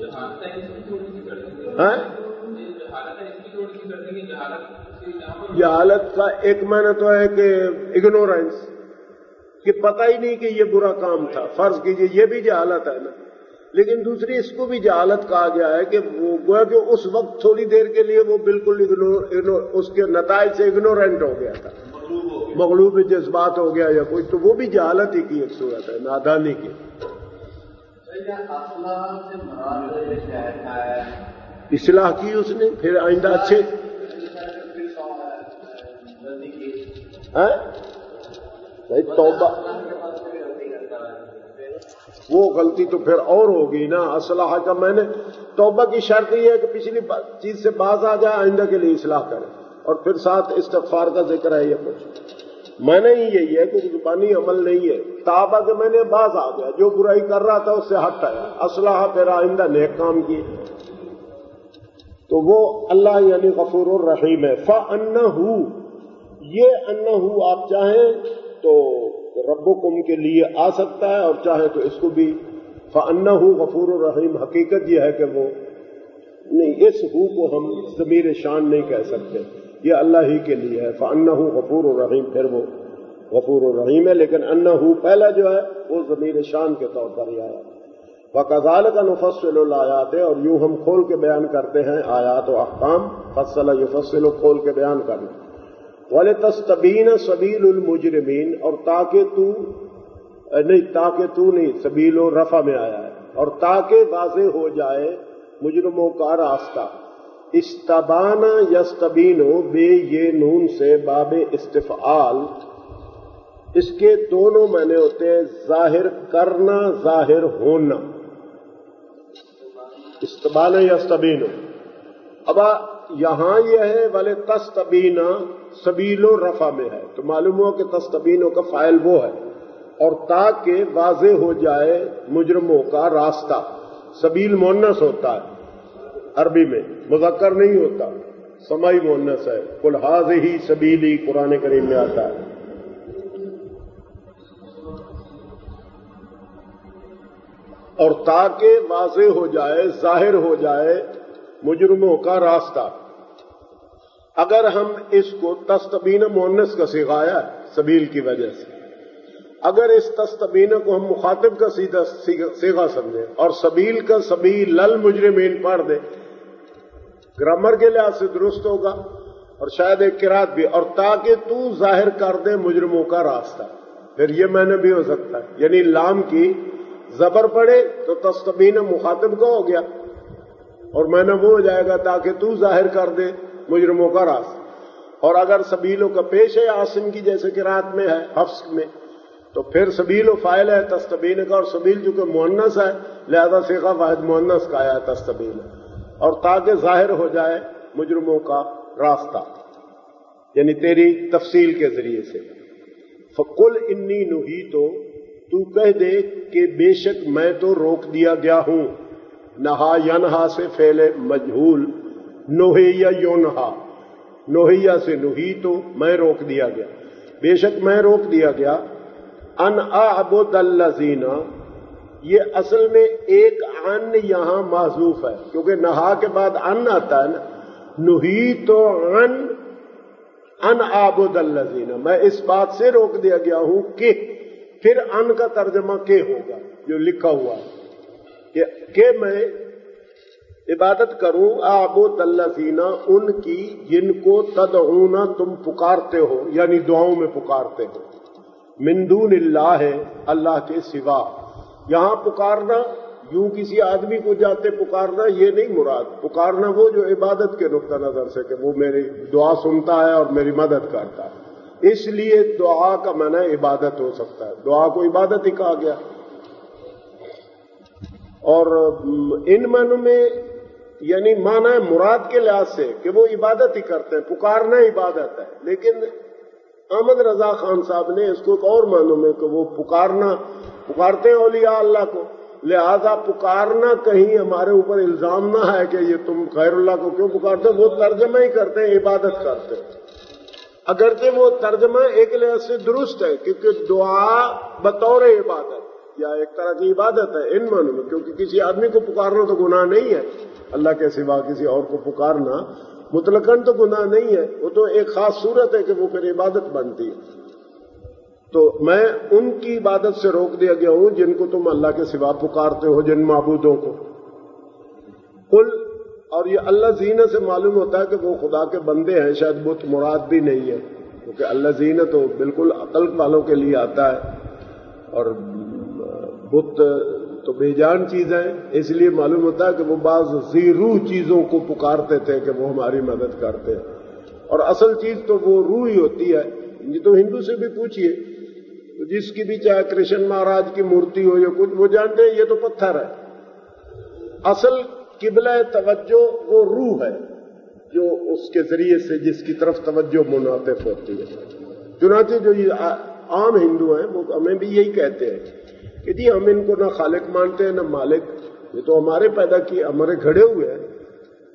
جہالت کا ایک معنی تو ہے کہ اگنورینس، کہ پتہ ہی نہیں کہ یہ برا کام تھا، فرض کیجئے یہ بھی جہالت ہے نا، لیکن دوسری اس کو بھی جہالت کہا گیا ہے کہ وہ گویا کہ اس وقت تھوڑی دیر کے لیے وہ بالکل اس کے نتائج سے اگنورینٹ ہو گیا تھا، مغلوب جذبات ہو گیا یا کوئی، تو وہ بھی جہالت ہی کی ایک صورت ہے، نادانی کی۔ اصلاح کی اس نے، پھر آئندہ اچھے بھائی توبہ، وہ غلطی تو پھر اور ہوگی نا۔ اصلاح کا میں نے توبہ کی شرط یہ ہے کہ پچھلی چیز سے باز آ جائے، آئندہ کے لیے اصلاح کرے، اور پھر ساتھ استغفار کا ذکر ہے۔ یہ کچھ میں نے ہی یہی ہے کہ زبانی عمل نہیں ہے، توبہ کہ میں نے باز آ گیا، جو برائی کر رہا تھا اس سے ہٹ آیا، اصلاح پھر آئندہ نیک کام کیے، تو وہ اللہ یعنی غفور الرحیم ہے۔ فَأَنَّهُ، یہ انہو آپ چاہیں تو ربکم کے لیے آ سکتا ہے، اور چاہے تو اس کو بھی فَأَنَّهُ غفور الرحیم، حقیقت یہ ہے کہ وہ نہیں، اس ہو کو ہم ضمیر شان نہیں کہہ سکتے، یہ اللہ ہی کے لیے ہے، فَأَنَّهُ غفور الرحیم، پھر وہ غفور الرحیم ہے، لیکن انہ پہلا جو ہے وہ ضمیر شان کے طور پر ہی آیا۔ وَكَذَلِكَ نُفَصِّلُ الْآيَاتِ، اور یوں ہم کھول کے بیان کرتے ہیں آیات و احکام، فصل یفصل، کھول کے بیان کرنا، وَلِتَسْتَبِينَ سَبِيلُ الْمُجْرِمِينَ، اور تاکہ تو نہیں، سبیل و رفع میں آیا ہے، اور تاکہ واضح ہو جائے مجرموں کا راستہ۔ استبانا یستبینو، بے یہ نون سے باب استفعال، اس کے دونوں معنی ہوتے ہیں ظاہر کرنا، ظاہر ہونا، استبانا یستبینو۔ اب یہاں یہ ہے والے تستبینا سبیل و رفع میں ہے، تو معلوم ہوا کہ تستبینوں کا فاعل وہ ہے، اور تاکہ واضح ہو جائے مجرموں کا راستہ۔ سبیل مؤنث ہوتا ہے عربی میں، مذکر نہیں ہوتا، سمائی مؤنث ہے، قل ھذہ سبیلی قرآن کریم میں آتا ہے۔ اور تاکہ واضح ہو جائے، ظاہر ہو جائے مجرموں کا راستہ۔ اگر ہم اس کو تستبین مؤنث کا صیغہ ہے سبیل کی وجہ سے، اگر اس تستبین کو ہم مخاطب کا صیغہ سمجھیں اور سبیل کا سبیل المجرمین پڑھ دیں، گرامر کے لحاظ سے درست ہوگا، اور شاید ایک قرات بھی، اور تاکہ تو ظاہر کر دے مجرموں کا راستہ، پھر یہ معنی بھی ہو سکتا ہے، یعنی لام کی زبر پڑے تو تستبین مخاطب کا ہو گیا، اور معنی وہ ہو جائے گا تاکہ تو ظاہر کر دے مجرموں کا راستہ۔ اور اگر سبیلوں کا پیش ہے عاصم کی جیسے قرات میں ہے، حفص میں، تو پھر سبیل و فاعل ہے تستبین کا، اور سبیل چونکہ مؤنث ہے لہذا صیغہ واحد مؤنث کا آیا تستبین، اور تاکہ ظاہر ہو جائے مجرموں کا راستہ، یعنی تیری تفصیل کے ذریعے سے۔ فَقُلْ إِنِّي نُهِيتُ، تو کہہ دے کہ بے شک میں تو روک دیا گیا ہوں، نہا ینہا سے فعل مجہول، نوہیا یونہا، نوہیا سے نہیتو، میں روک دیا گیا، بے شک میں روک دیا گیا، ان اعبد الذین، یہ اصل میں ایک ان یہاں محذوف ہے کیونکہ نہا کے بعد ان آتا ہے نا، نہیتو ان اعبد الذین، میں اس بات سے روک دیا گیا ہوں کہ، پھر ان کا ترجمہ کہ ہوگا جو لکھا ہوا ہے کہ میں عبادت کروں، اعبد الذین، ان کی جن کو تدعون تم پکارتے ہو، یعنی دعاؤں میں پکارتے ہو، من دون اللہ ہے، اللہ کے سوا۔ یہاں پکارنا یوں کسی آدمی کو جاتے پکارنا یہ نہیں مراد، پکارنا وہ جو عبادت کے نقطہ نظر سے کہ وہ میری دعا سنتا ہے اور میری مدد کرتا ہے، اس لیے دعا کا معنی عبادت ہو سکتا ہے، دعا کو عبادت ہی کہا گیا۔ اور ان معنوں میں یعنی معنی مراد کے لحاظ سے کہ وہ عبادت ہی کرتے ہیں، پکارنا عبادت ہے، لیکن احمد رضا خان صاحب نے اس کو ایک اور معنوں میں کہ وہ پکارتے ہیں اولیاء اللہ کو، لہذا پکارنا کہیں ہمارے اوپر الزام نہ ہے کہ یہ تم غیر اللہ کو کیوں پکارتے، وہ ترجمہ ہی کرتے ہیں، عبادت کرتے ہیں، اگرچہ وہ ترجمہ ایک لحاظ سے درست ہے کیونکہ دعا بطور عبادت یا ایک طرح کی عبادت ہے ان معنوں میں، کیونکہ کسی آدمی کو پکارنا تو گناہ نہیں ہے، اللہ کے سوا کسی اور کو پکارنا مطلقاً تو گناہ نہیں ہے، وہ تو ایک خاص صورت ہے کہ وہ پھر عبادت بنتی ہے۔ تو میں ان کی عبادت سے روک دیا گیا ہوں جن کو تم اللہ کے سوا پکارتے ہو، جن معبودوں کو۔ قل، اور یہ اللہ زینہ سے معلوم ہوتا ہے کہ وہ خدا کے بندے ہیں، شاید بت مراد بھی نہیں ہے، کیونکہ اللہ زینہ تو بالکل عقل والوں کے لیے آتا ہے، اور بت تو بے جان چیزیں ہیں، اس لیے معلوم ہوتا ہے کہ وہ بعض ذی روح چیزوں کو پکارتے تھے کہ وہ ہماری مدد کرتے ہیں، اور اصل چیز تو وہ روح ہی ہوتی ہے۔ یہ تو ہندو سے بھی پوچھئے، جس کی بھی چاہے کرشن مہاراج کی مورتی ہو یا کچھ، وہ جانتے ہیں یہ تو پتھر ہے، اصل قبلہ توجہ وہ روح ہے جو اس کے ذریعے سے جس کی طرف توجہ منعطف ہوتی ہے۔ چنانچہ جو یہ عام ہندو ہیں وہ ہمیں بھی یہی کہتے ہیں کہ جی ہم ان کو نہ خالق مانتے ہیں نہ مالک، یہ تو ہمارے پیدا کیے، ہمارے گھڑے ہوئے ہیں،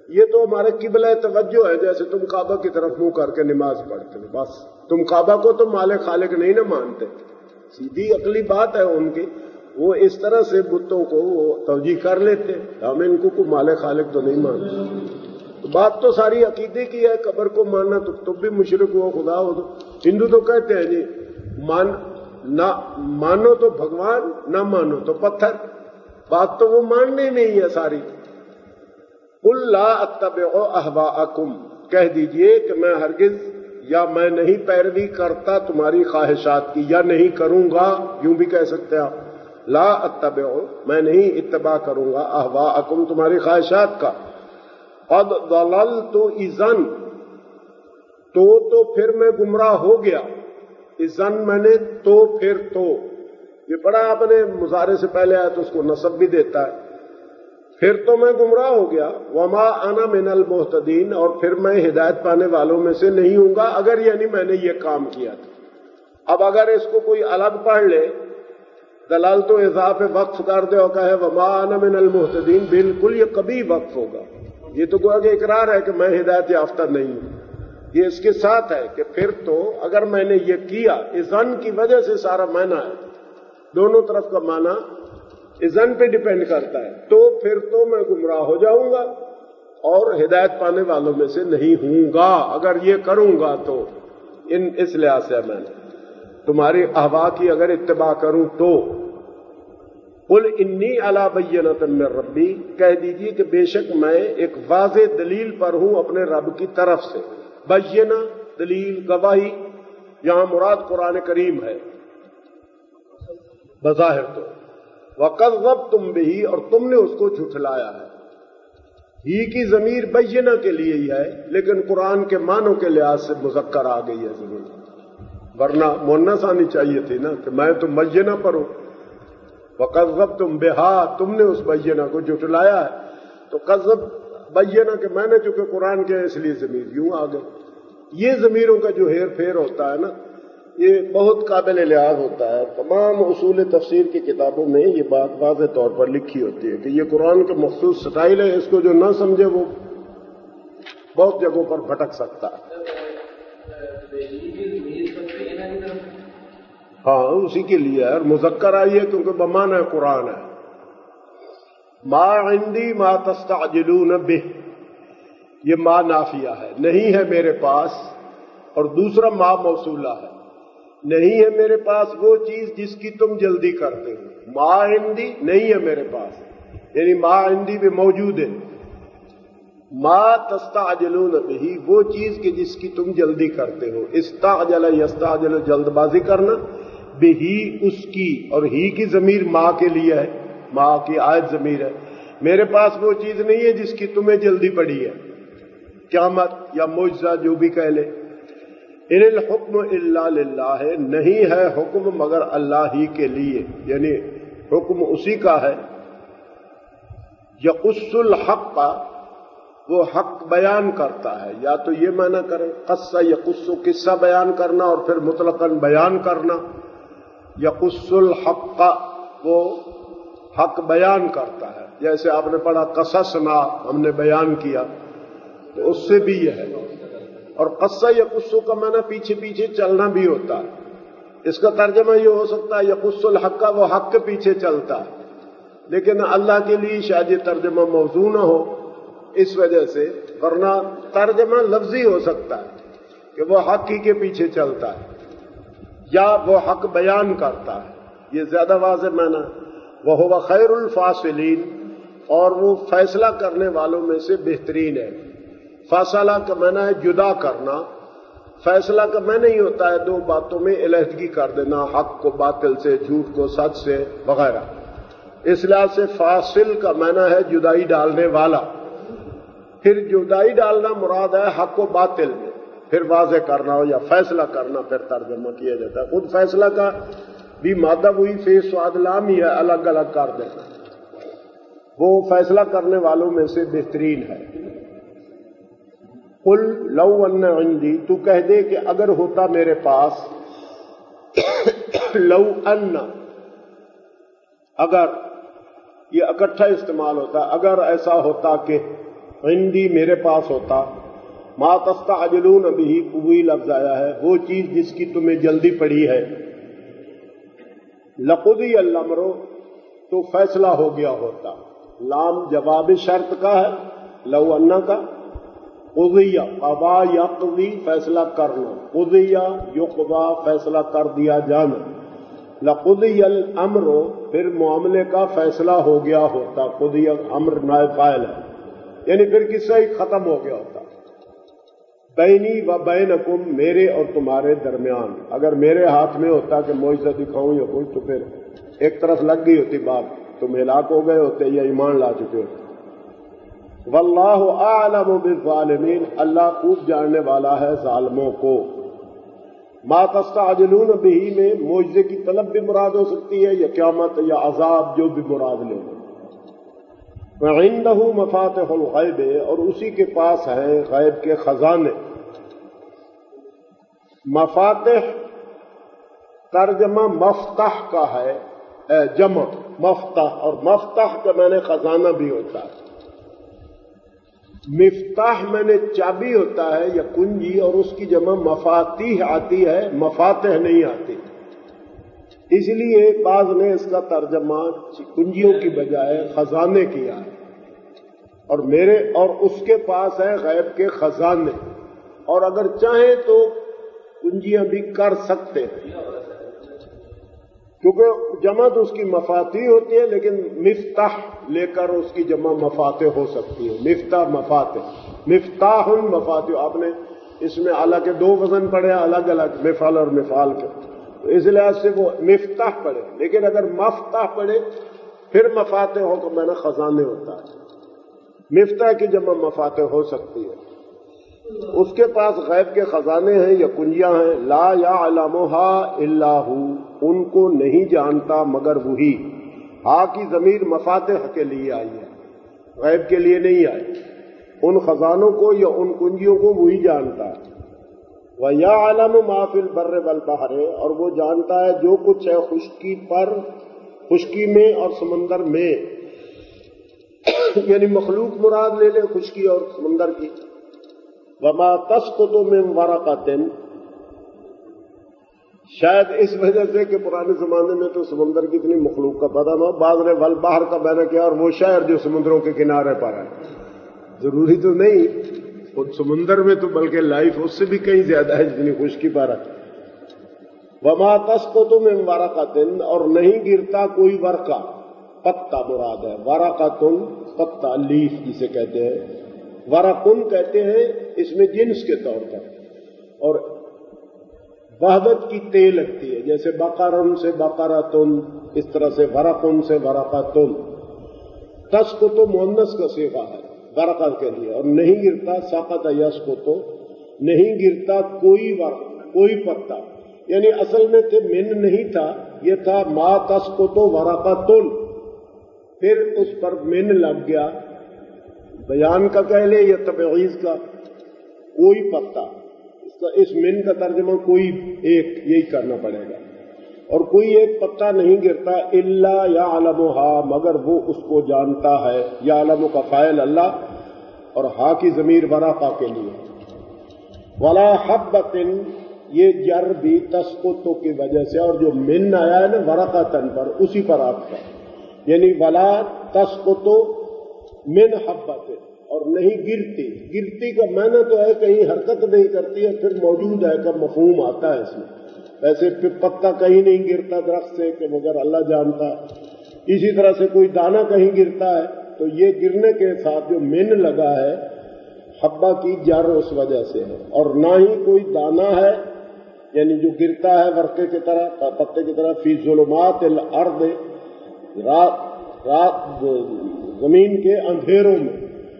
یہ تو ہمارے قبلہ توجہ ہے، جیسے تم کعبہ کی طرف منہ کر کے نماز پڑھتے ہو، بس تم کعبہ کو تو مالک خالق نہیں نہ مانتے، سیدھی عقلی بات ہے ان کی، وہ اس طرح سے بتوں کو وہ توجیہ کر لیتے، ہم ان کو مالک خالق تو نہیں مانتے۔ بات تو ساری عقیدے کی ہے، قبر کو ماننا تو تم بھی مشرک ہو، خدا ہو تو ہندو تو کہتے ہیں جی نہ مانو تو بھگوان، نہ مانو تو پتھر، بات تو وہ ماننے نہیں ہے ساری۔ قل لا اتبع اہواءکم، کہہ دیجئے کہ میں ہرگز یا میں نہیں پیروی کرتا تمہاری خواہشات کی، یا نہیں کروں گا، یوں بھی کہہ سکتے ہیں آپ، لا اتبع میں نہیں اتباع کروں گا اہواءکم تمہاری خواہشات کا، قد ضللت اذن تو پھر میں گمراہ ہو گیا، اذن میں نے تو پھر تو، یہ پڑھا آپ نے مضارع سے پہلے آیا تو اس کو نصب بھی دیتا ہے، پھر تو میں گمراہ ہو گیا، وما انا من المہتدین، اور پھر میں ہدایت پانے والوں میں سے نہیں ہوں گا، اگر یعنی میں نے یہ کام کیا تھا۔ اب اگر اس کو کوئی الگ پڑھ لے، دلال تو اضافے وقف کر دے اور کہے وما انا من المہتدین، بالکل یہ کبھی وقف ہوگا، یہ تو گویا کہ اقرار ہے کہ میں ہدایت یافتہ نہیں ہوں، یہ اس کے ساتھ ہے کہ پھر تو اگر میں نے یہ کیا، اذن کی وجہ سے سارا معنی ہے، دونوں طرف کا معنی اذن پہ ڈیپینڈ کرتا ہے، تو پھر تو میں گمراہ ہو جاؤں گا اور ہدایت پانے والوں میں سے نہیں ہوں گا، اگر یہ کروں گا تو اس لحاظ سے میں تمہاری احوا کی اگر اتباع کروں تو۔ قل انی علی بینۃ من ربی، کہہ دیجیے کہ بے شک میں ایک واضح دلیل پر ہوں اپنے رب کی طرف سے، بینہ دلیل گواہی، یہاں مراد قرآن کریم ہے بظاہر تو، وَقَذَّبْتُمْ بِهِ، اور تم نے اس کو جھٹلایا ہے، ہی کی ضمیر بینہ کے لیے ہی ہے، لیکن قرآن کے معنوں کے لحاظ سے مذکر آ گئی ہے ضمیر، ورنہ مؤنث آنی چاہیے تھی نا کہ میں تو بینہ پر ہوں، وَقَذَّبْتُمْ بِهَا، تم نے اس بینہ کو جھٹلایا ہے، تو قذب بینہ کہ میں نے چونکہ قرآن کے اس لیے ضمیر یوں آ گئے۔ یہ ضمیروں کا جو ہیر پھیر ہوتا ہے نا، یہ بہت قابل لحاظ ہوتا ہے، تمام اصول تفسیر کی کتابوں میں یہ بات واضح طور پر لکھی ہوتی ہے کہ یہ قرآن کا مخصوص سٹائل ہے، اس کو جو نہ سمجھے وہ بہت جگہوں پر بھٹک سکتا ہے۔ ہاں اسی کے لیے ہے، اور مذکر آئی ہے کیونکہ بمعنی قرآن ہے۔ ما عندی ما تستعجلون بہ، یہ ما نافیہ ہے، نہیں ہے میرے پاس، اور دوسرا ما موصولہ ہے، نہیں ہے میرے پاس وہ چیز جس کی تم جلدی کرتے ہو، ما عندی نہیں ہے میرے پاس، یعنی ما عندی بھی موجود ہے، ما تستعجلون بہ وہ چیز کہ جس کی تم جلدی کرتے ہو، استعجل یستعجل جلد بازی کرنا، بہ اس کی، اور ہی کی ضمیر ما کے لیے ہے، ما کی عائد ضمیر ہے، میرے پاس وہ چیز نہیں ہے جس کی تمہیں جلدی پڑی ہے، قیامت یا معجزہ جو بھی کہہ لے۔ ان الحکم الا للہ، نہیں ہے حکم مگر اللہ ہی کے لیے، یعنی حکم اسی کا ہے، یقص الحق، وہ حق بیان کرتا ہے، یا تو یہ معنی کریں قص یقص، قصہ بیان کرنا اور پھر مطلقاً بیان کرنا، یقص الحق وہ حق بیان کرتا ہے، جیسے آپ نے پڑھا قصصنا، ہم نے بیان کیا، تو اس سے بھی یہ ہے۔ اور قصہ یقص کا معنی پیچھے پیچھے چلنا بھی ہوتا ہے، اس کا ترجمہ یہ ہو سکتا ہے یقص الحق، وہ حق کے پیچھے چلتا ہے، لیکن اللہ کے لیے شاید یہ ترجمہ موضوع نہ ہو اس وجہ سے، ورنہ ترجمہ لفظی ہو سکتا ہے کہ وہ حق ہی کے پیچھے چلتا ہے یا وہ حق بیان کرتا ہے، یہ زیادہ واضح معنی۔ وَهُوَ خَيْرُ الْفَاصِلِينَ، اور وہ فیصلہ کرنے والوں میں سے بہترین ہے۔ فاصلہ کا معنی ہے جدا کرنا، فیصلہ کا معنی نہیں ہوتا ہے دو باتوں میں علیحدگی کر دینا، حق کو باطل سے، جھوٹ کو سچ سے وغیرہ، اس لحاظ سے فاصل کا معنی ہے جدائی ڈالنے والا، پھر جدائی ڈالنا مراد ہے حق و باطل میں، پھر واضح کرنا ہو یا فیصلہ کرنا پھر ترجمہ کیا جاتا ہے۔ خود فیصلہ کا بھی مادہ وہی فی سواد لام ہی ہے، الگ الگ کر دینا، وہ فیصلہ کرنے والوں میں سے بہترین ہے۔ قل لو ان عندی، تو کہہ دے کہ اگر ہوتا میرے پاس، لو ان، اگر یہ اکٹھا استعمال ہوتا، اگر ایسا ہوتا کہ، عندی میرے پاس ہوتا، ما تستعجلون بہ وہی لفظ آیا ہے، وہ چیز جس کی تمہیں جلدی پڑی ہے، لقضی الامر تو فیصلہ ہو گیا ہوتا، لام جواب شرط کا ہے، لو انا کا، قضیہ قضا یقضی فیصلہ کرنا، قضیہ یقضا فیصلہ کر دیا جانا، لقضی الامر پھر معاملے کا فیصلہ ہو گیا ہوتا، قضی امر نائب فاعل ہے، یعنی پھر قصہ ہی ختم ہو گیا ہوتا، بینی و بینکم میرے اور تمہارے درمیان، اگر میرے ہاتھ میں ہوتا کہ معجزہ دکھاؤں یا کوئی تو پھر ایک طرف لگ گئی ہوتی بات، تم ہلاک ہو گئے ہوتے یا ایمان لا چکے ہوتے۔ واللہ اعلم بالظالمین، اللہ خوب جاننے والا ہے ظالموں کو۔ ما تستعجلون بہ میں معجزے کی طلب بھی مراد ہو سکتی ہے، یا قیامت یا عذاب جو بھی مراد لے لو۔ وعنده مفاتح الغیب، اور اسی کے پاس ہیں غیب کے خزانے۔ مفاتح ترجمہ مفتح کا ہے، جمع مفتح، اور مفتح کا معنی خزانہ بھی ہوتا ہے، مفتاح معنی چابی ہوتا ہے یا کنجی، اور اس کی جمع مفاتیح آتی ہے، مفاتح نہیں آتی، اس لیے بعض نے اس کا ترجمہ کنجیوں کی بجائے خزانے کیا ہے، اور میرے اور اس کے پاس ہے غیب کے خزانے، اور اگر چاہیں تو کنجیاں بھی کر سکتے ہیں، کیونکہ جمع تو اس کی مفاتیح ہوتی ہے، لیکن مفتاح لے کر اس کی جمع مفاتح ہو سکتی ہے، مفتاح مفاتح، مفتاح مفاتح، آپ نے اس میں حالانکہ دو وزن پڑے الگ الگ، مفعل اور مفعال کے، تو اس لحاظ سے وہ مفتاح پڑے، لیکن اگر مفتاح پڑے پھر مفاتح ہو تو میں نے خزانے ہوتا ہے، مفتاح کی جمع مفاتح ہو سکتی ہے، اس کے پاس غیب کے خزانے ہیں یا کنجیاں ہیں، لا یعلمها الا ہو، ان کو نہیں جانتا مگر وہی، ہا کی ضمیر مفاتح کے لیے آئی ہے، غیب کے لیے نہیں آئی، ان خزانوں کو یا ان کنجیوں کو وہی جانتا ہے۔ وَيَعْلَمُ مَا فِي الْبَرِّ وَالْبَحْرِ، اور وہ جانتا ہے جو کچھ ہے خشکی پر، خشکی میں اور سمندر میں، یعنی مخلوق مراد لے لیں خشکی اور سمندر کی۔ وَمَا تَسْقُطُ مِن وَرَقَةٍ، شاید اس وجہ سے کہ پرانے زمانے میں تو سمندر کی اتنی مخلوق کا پتہ نہ ہو، بعض نے والبحر کا بیان کیا، اور وہ شہر جو سمندروں کے کنارے پر ہے، ضروری تو نہیں خود سمندر میں تو، بلکہ لائف اس سے بھی کہیں زیادہ ہے جتنی خشکی پر ہے۔ وَمَا تَسْقُطُ مِن وَرَقَةٍ، اور نہیں گرتا کوئی ورقہ، پتا مراد ہے، ورقۃ پتا، لیف جسے کہتے ہیں، ورقن کہتے ہیں اس میں جنس کے طور پر، اور وحدت کی تے لگتی ہے، جیسے بقرن سے بقرتن، اس طرح سے ورقن سے ورقتن، تسقط مؤنث کا صیغہ ہے ورقت کے لیے، اور نہیں گرتا سقط یسقط، نہیں گرتا کوئی ورق، کوئی پتا، یعنی اصل میں من نہیں تھا، یہ تھا ما تسقط ورقتن، پھر اس پر من لگ گیا، بیان کا کہہ لے یا تبعیض کا، کوئی پتا، اس من کا ترجمہ کوئی ایک، یہی کرنا پڑے گا، اور کوئی ایک پتا نہیں گرتا، الا یعلمها، مگر وہ اس کو جانتا ہے، یعلم کا فاعل اللہ اور ہا کی ضمیر ورقہ کے لیے۔ ولا حبۃ، یہ جر بھی تسقط کی وجہ سے، اور جو من آیا ہے نا ورقۃ پر، اسی پر آپ کا، یعنی ولا تسقط من حبۃ، اور نہیں گرتی، گرتی کا معنی تو ہے کہیں حرکت نہیں کرتی ہے، پھر موجود ہے کا مفہوم آتا ہے اس میں، ویسے پتا کہیں نہیں گرتا درخت سے کہ مگر اللہ جانتا ہے، اسی طرح سے کوئی دانہ کہیں گرتا ہے، تو یہ گرنے کے ساتھ جو من لگا ہے حبہ کی جر اس وجہ سے ہے، اور نہ ہی کوئی دانہ ہے یعنی جو گرتا ہے ورقے کی طرح، پتے کی طرح، فی ظلمات الارض، رات زمین کے اندھیروں میں،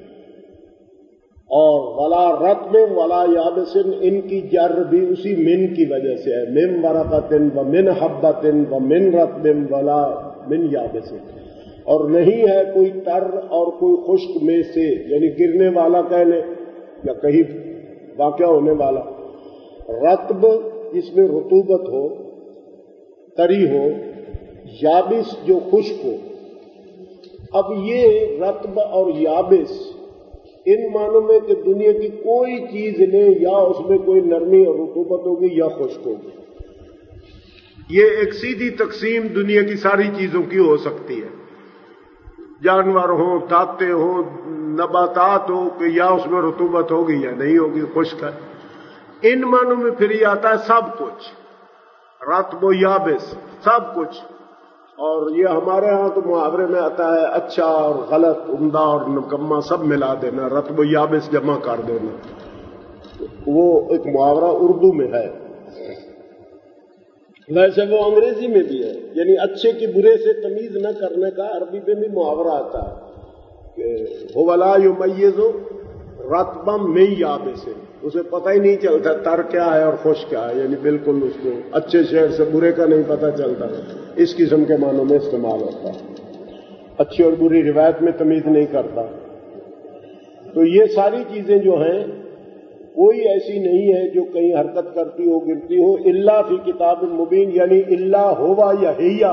اور ولا رطب ولا یابس، ان کی جر بھی اسی من کی وجہ سے ہے، من ورقۃ و من حبۃ و من رطب ولا من یابس، اور نہیں ہے کوئی تر اور کوئی خشک میں سے، یعنی گرنے والا کہہ لیں یا کہیں واقع ہونے والا، رطب جس میں رطوبت ہو، تری ہو، یابس جو خشک ہو۔ اب یہ رطب اور یابس ان معنوں میں کہ دنیا کی کوئی چیز لیں یا اس میں کوئی نرمی اور رطوبت ہوگی یا خشک ہوگی. یہ ایک سیدھی تقسیم دنیا کی ساری چیزوں کی ہو سکتی ہے. جانور ہوں، داتے ہوں، نباتات ہو کہ یا اس میں رطوبت ہوگی یا نہیں ہوگی، خشک ہے. ان معنوں میں پھر یہ آتا ہے سب کچھ، رطب و یابس، سب کچھ. اور یہ ہمارے ہاں تو محاورے میں آتا ہے اچھا اور غلط، عمدہ اور نکما سب ملا دینا، رطب و یابس جمع کر دینا. وہ ایک محاورہ اردو میں ہے، ویسے وہ انگریزی میں بھی ہے. یعنی اچھے کی برے سے تمیز نہ کرنے کا عربی میں بھی محاورہ آتا ہے کہ هو لا یمیز رطبا من یابس، اسے پتہ ہی نہیں چلتا تر کیا ہے اور خشک کیا ہے. یعنی بالکل اس کو اچھے شہر سے برے کا نہیں پتہ چلتا. اس قسم کے معنوں میں استعمال ہوتا ہے. اچھی اور بری روایت میں تمیز نہیں کرتا. تو یہ ساری چیزیں جو ہیں کوئی ایسی نہیں ہے جو کہیں حرکت کرتی ہو، گرتی ہو، الا فی کتاب مبین، یعنی الا ہوا یا ہیا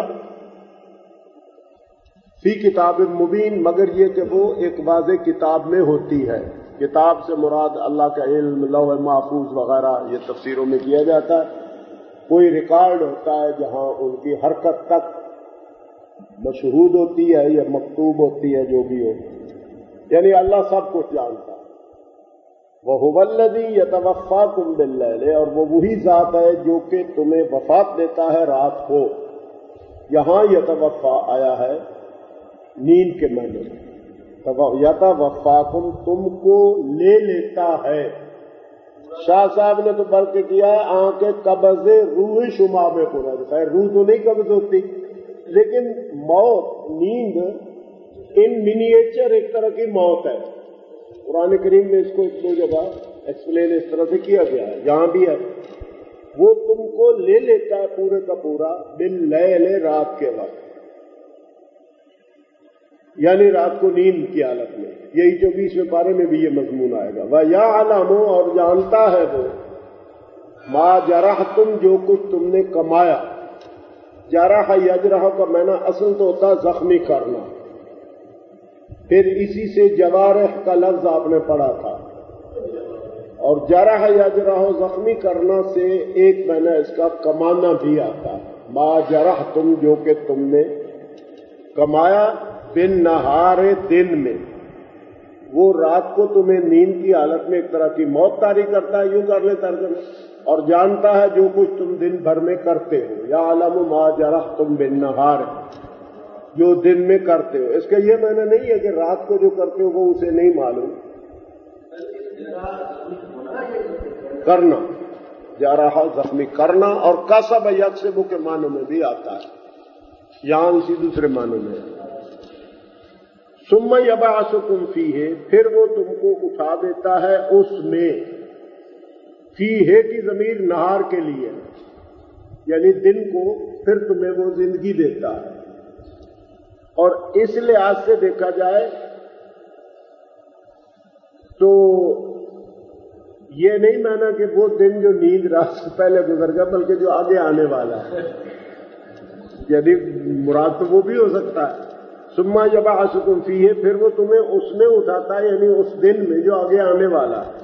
فی کتاب مبین، مگر یہ کہ وہ ایک واضح کتاب میں ہوتی ہے. کتاب سے مراد اللہ کا علم، لوح محفوظ وغیرہ، یہ تفسیروں میں کیا جاتا ہے. کوئی ریکارڈ ہوتا ہے جہاں ان کی حرکت تک مشہود ہوتی ہے یا مکتوب ہوتی ہے، جو بھی ہو. یعنی اللہ سب کچھ جانتا ہے. وَهُوَ الَّذِي يَتَوَفَّاكُم بِاللَّيْلِ، اور وہ وہی ذات ہے جو کہ تمہیں وفات دیتا ہے رات کو. یہاں یتوفا آیا ہے نیند کے معنی میں. یتوفاکم، تم کو لے لیتا ہے. شاہ صاحب نے تو بلکہ کیا ہے آنکھ قبض روح شما میں پورا. خیر روح تو نہیں قبض ہوتی، لیکن موت، نیند ان منیچر ایک طرح کی موت ہے. قرآن کریم میں اس کو ایک دو جگہ ایکسپلین اس طرح سے کیا گیا ہے، یہاں بھی ہے. وہ تم کو لے لیتا ہے پورے کا پورا باللیل، رات کے وقت، یعنی رات کو نیند کی حالت میں. یہی 24ویں پارے میں بھی یہ مضمون آئے گا. وَيَعْلَمُ، اور جانتا ہے وہ، مَا جَرَحْتُمْ، جو کچھ تم نے کمایا. جرح یجرح کا معنی اصل تو ہوتا زخمی کرنا، پھر اسی سے جوارح کا لفظ آپ نے پڑھا تھا. اور جرح یجرح زخمی کرنا سے ایک معنی اس کا کمانا بھی آتا ہے. ما جرحتم، جو کہ تم نے کمایا، بالنہار، دن میں. وہ رات کو تمہیں نیند کی حالت میں ایک طرح کی موت طاری کرتا ہے، یوں کر لے ترجمہ. اور جانتا ہے جو کچھ تم دن بھر میں کرتے ہو. یعلم ما جرحتم بالنہار، جو دن میں کرتے ہو. اس کا یہ معنی نہیں ہے کہ رات کو جو کرتے ہو وہ اسے نہیں معلوم. کرنا، جرح زخمی کرنا، اور کسب یکسب کے معنوں میں بھی آتا ہے. یہاں اسی دوسرے معنوں میں. ثم یبعثکم فیہ، پھر وہ تم کو اٹھا دیتا ہے اس میں. فیہ کی ضمیر نہار کے لیے، یعنی دن کو پھر تمہیں وہ زندگی دیتا ہے. اور اس لحاظ سے دیکھا جائے تو یہ نہیں مانا کہ وہ دن جو نیند رات سے پہلے گزر گیا، بلکہ جو آگے آنے والا ہے. یعنی مراد تو وہ بھی ہو سکتا ہے. ثم یبعثکم فیہ، پھر وہ تمہیں اس میں اٹھاتا ہے، یعنی اس دن میں جو آگے آنے والا ہے.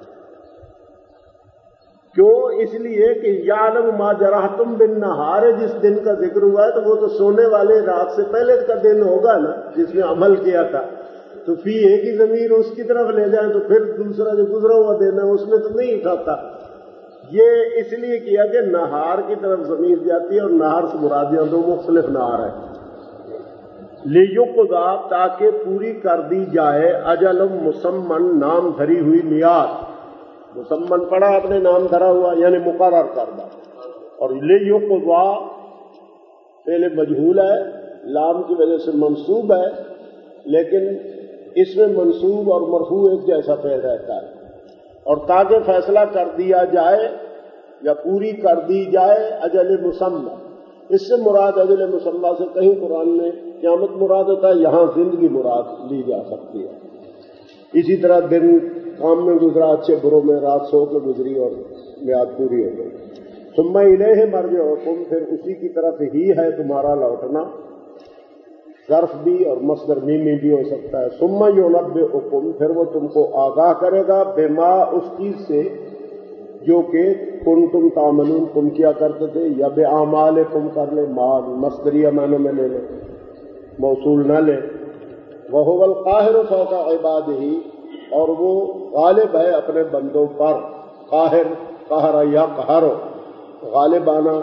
کیوں؟ اس لیے کہ یعلم ما جرحتم بالنہار، جس دن کا ذکر ہوا ہے تو وہ تو سونے والے رات سے پہلے کا دن ہوگا نا، جس میں عمل کیا تھا. تو فی ایک ہی ضمیر اس کی طرف لے جائیں تو پھر دوسرا جو گزرا ہوا دن ہے اس میں تو نہیں اٹھاتا. یہ اس لیے کیا کہ نہار کی طرف ضمیر جاتی ہے، اور نہار سے مراد یہاں دو مختلف نہار ہے. لیقضی، تاکہ پوری کر دی جائے، اجل مسمن، نام دھری ہوئی میعاد. مسمن پڑھا آپ نے، نام دھرا ہوا یعنی مقرر کردہ. اور لیقضی پہلے مجہول ہے، لام کی وجہ سے منصوب ہے، لیکن اس میں منصوب اور مرفوع ایک جیسا فعل رہتا ہے. اور تاکہ فیصلہ کر دیا جائے یا پوری کر دی جائے اجل مسمى. اس سے مراد اجل مسمى سے کہیں قرآن میں قیامت مراد ہوتا ہے، یہاں زندگی مراد لی جا سکتی ہے. اسی طرح دن کام میں گزرا، اچھے بروں میں، رات سو کے گزری اور میعاد پوری ہو گئی. ثم الیہ مرجعکم، پھر اسی کی طرف ہی ہے تمہارا لوٹنا. ظرف بھی اور مصدر میمی بھی ہو سکتا ہے. ثم ينبئکم، پھر وہ تم کو آگاہ کرے گا، بما اس چیز سے جو کہ کنتم تعملون تم کیا کرتے تھے، یا باعمالکم کر لے، مصدریہ معنوں میں لے لے، موصول نہ لے. وہو القاہر فوق عبادہ، اور وہ غالب ہے اپنے بندوں پر. قاہر، قہر یا قہر، غالب آنا،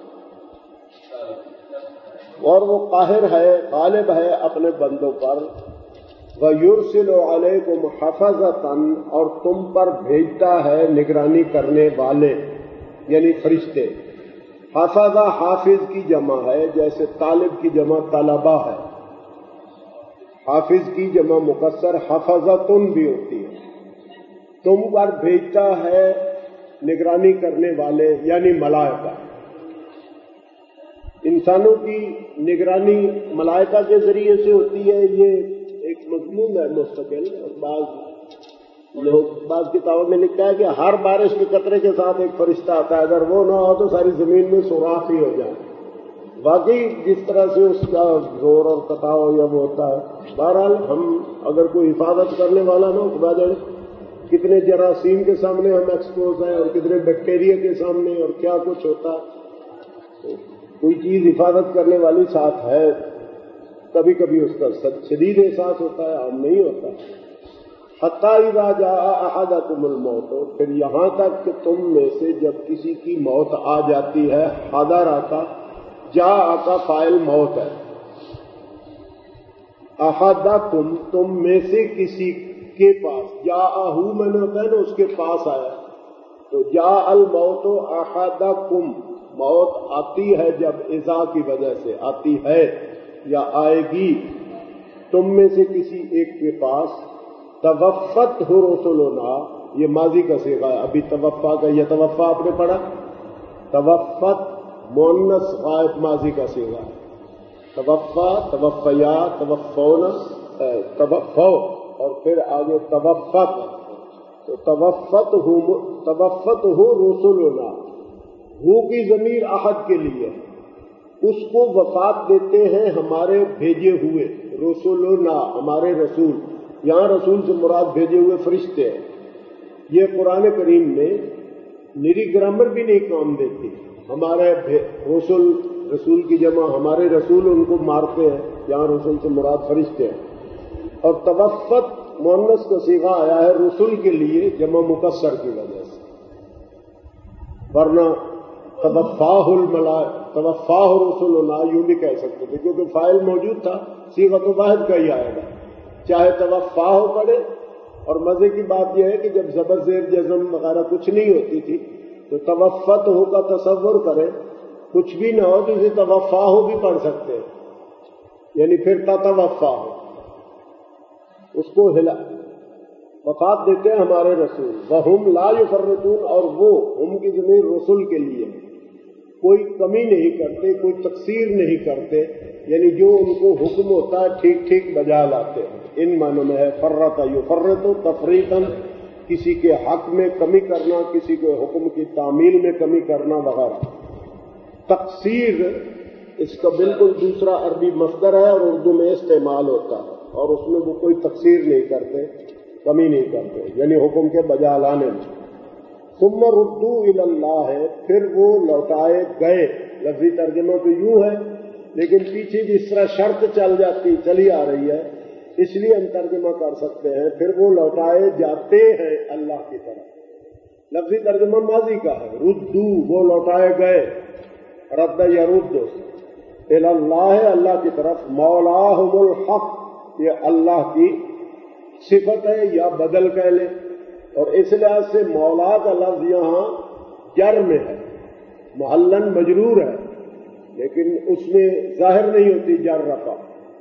اور وہ قاہر ہے، غالب ہے اپنے بندوں پر. وَيُرْسِلُ عَلَيْكُمْ حَفَظَةً، اور تم پر بھیجتا ہے نگرانی کرنے والے، یعنی فرشتے. حفظہ حافظ کی جمع ہے، جیسے طالب کی جمع طلبہ ہے. حافظ کی جمع مکسر حفظتن بھی ہوتی ہے. تم پر بھیجتا ہے نگرانی کرنے والے، یعنی ملائکہ. انسانوں کی نگرانی ملائکہ کے ذریعے سے ہوتی ہے، یہ ایک مضمون ہے مستقل. اور بعض کتابوں میں لکھا ہے کہ ہر بارش کے قطرے کے ساتھ ایک فرشتہ آتا ہے، اگر وہ نہ ہو تو ساری زمین میں سوراخ ہی ہو جائے. واقعی جس طرح سے اس کا زور اور کٹاؤ یا وہ ہوتا ہے. بہرحال ہم اگر کوئی حفاظت کرنے والا نہ خدا جانے کتنے جراثیم کے سامنے ہم ایکسپوز ہیں، اور کتنے بیکٹیریا کے سامنے، اور کیا کچھ ہوتا ہے. کوئی چیز حفاظت کرنے والی ساتھ ہے، کبھی کبھی اس کا شدید احساس ہوتا ہے، عام نہیں ہوتا. حتیٰ اذا جاء احدکم الموت، پھر یہاں تک کہ تم میں سے جب کسی کی موت آ جاتی ہے. حضر آتا، جاء کا فاعل موت ہے. احدکم تم میں سے کسی کے پاس، جاءہ میں نے ہوتا ہے نا اس کے پاس آیا، تو جاء الموت احدکم، موت آتی ہے جب اذا کی وجہ سے آتی ہے یا آئے گی تم میں سے کسی ایک کے پاس. توفت رسلنا، یہ ماضی کا صیغہ ہے. ابھی توفا کا یتوفا آپ نے پڑھا، توفت مؤنث غائب ماضی کا صیغہ ہے. توفا، توفیا، توفون، توفو، اور پھر آگے توفت. تو توفت ہو رسلنا، وہ کی ضمیر احد کے لیے، اس کو وفات دیتے ہیں ہمارے بھیجے ہوئے. رسولنا ہمارے رسول، یہاں رسول سے مراد بھیجے ہوئے فرشتے ہیں. یہ قرآن کریم میں میری گرامر بھی نہیں کام دیتی. ہمارے رسول، رسول کی جمع ہمارے رسول، ان کو مارتے ہیں. یہاں رسول سے مراد فرشتے ہیں. اور توفت مؤنث کا صیغہ آیا ہے رسول کے لیے جمع مکسر کی وجہ سے، ورنہ توفاہ توفاہ رسولنا یوں بھی کہہ سکتے تھے، کیونکہ فاعل موجود تھا، صیغۃ واحد کا ہی آئے گا، چاہے توفاہ پڑھے. اور مزے کی بات یہ ہے کہ جب زبر زیر جزم وغیرہ کچھ نہیں ہوتی تھی تو توفت ہو کا تصور کریں، کچھ بھی نہ ہو تو اسے توفاہ بھی پڑھ سکتے ہیں، یعنی پھر تتوفا ہو، اس کو ہلا وفات دیتے ہیں ہمارے رسول. وہم لا یفرطون، اور وہ ہم کی ضمیر رسول کے لیے، کوئی کمی نہیں کرتے، کوئی تقصیر نہیں کرتے، یعنی جو ان کو حکم ہوتا ہے ٹھیک ٹھیک بجا لاتے ہیں. ان معنوں میں ہے فرط یفرط تفریطاً، کسی کے حق میں کمی کرنا، کسی کے حکم کی تعمیل میں کمی کرنا وغیرہ. تقصیر اس کا بالکل دوسرا عربی مصدر ہے اور اردو میں استعمال ہوتا ہے، اور اس میں وہ کوئی تقصیر نہیں کرتے، کمی نہیں کرتے، یعنی حکم کے بجا لانے میں. ثم ردوا الی اللہ ہے، پھر وہ لوٹائے گئے. لفظی ترجمہ تو یوں ہے، لیکن پیچھے جس طرح شرط چلی آ رہی ہے، اس لیے ہم ترجمہ کر سکتے ہیں پھر وہ لوٹائے جاتے ہیں اللہ کی طرف. لفظی ترجمہ ماضی کا ہے، ردو وہ لوٹائے گئے، رد یا رد الی اللہ اللہ کی طرف. مولاہم الحق، یہ اللہ کی صفت ہے یا بدل کہہ لیں، اور اس لحاظ سے مولا کا لفظ یہاں جر میں ہے، محلن مجرور ہے، لیکن اس میں ظاہر نہیں ہوتی جر رفع.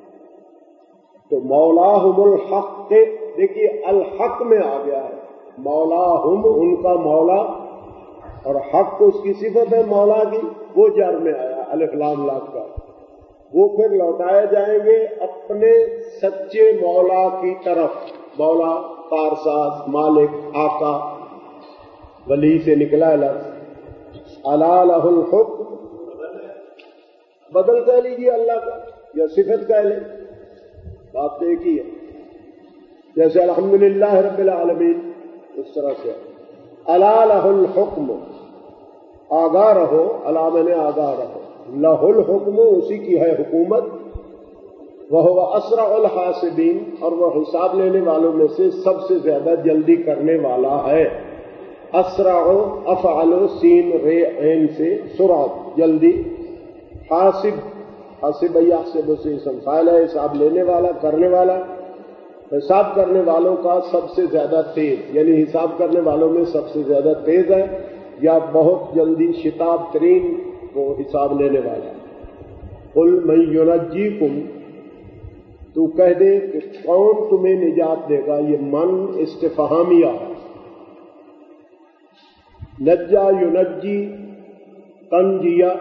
تو مولاہم الحق، دیکھیے الحق میں آ گیا ہے، مولاہم ان کا مولا، اور حق اس کی صفت ہے مولا کی، وہ جر میں آیا الف لام لام کا. وہ پھر لوٹائے جائیں گے اپنے سچے مولا کی طرف. مولا کارساز، مالک، آقا، ولی سے نکلا ہے لفظ. الا لہ الحکم، بدل کہہ لیجیے اللہ کا. یا صفت کہہ لیں، بات تو ایک ہی ہے. جیسے الحمدللہ رب العالمین، اس طرح سے الا لہ الحکم، آگاہ رہو، الا میں نے آگاہ رہو، لہ الحکم، اسی کی ہے حکومت، وہو اسرع الحاسبین، اور وہ حساب لینے والوں میں سے سب سے زیادہ جلدی کرنے والا ہے. اسرع افعل سین رے عین سے سرعت، جلدی. حاسب، حاسب یحسب سے اسم فاعل ہے، حساب لینے والا، کرنے والا. حساب کرنے والوں کا سب سے زیادہ تیز، یعنی حساب کرنے والوں میں سب سے زیادہ تیز ہے، یا بہت جلدی شتاب ترین وہ حساب لینے والا. قل من ینجیکم، تو کہہ دے کہ کون تمہیں نجات دے گا. یہ من استفہامیہ ہے. نجا ینجی، تنجیہ،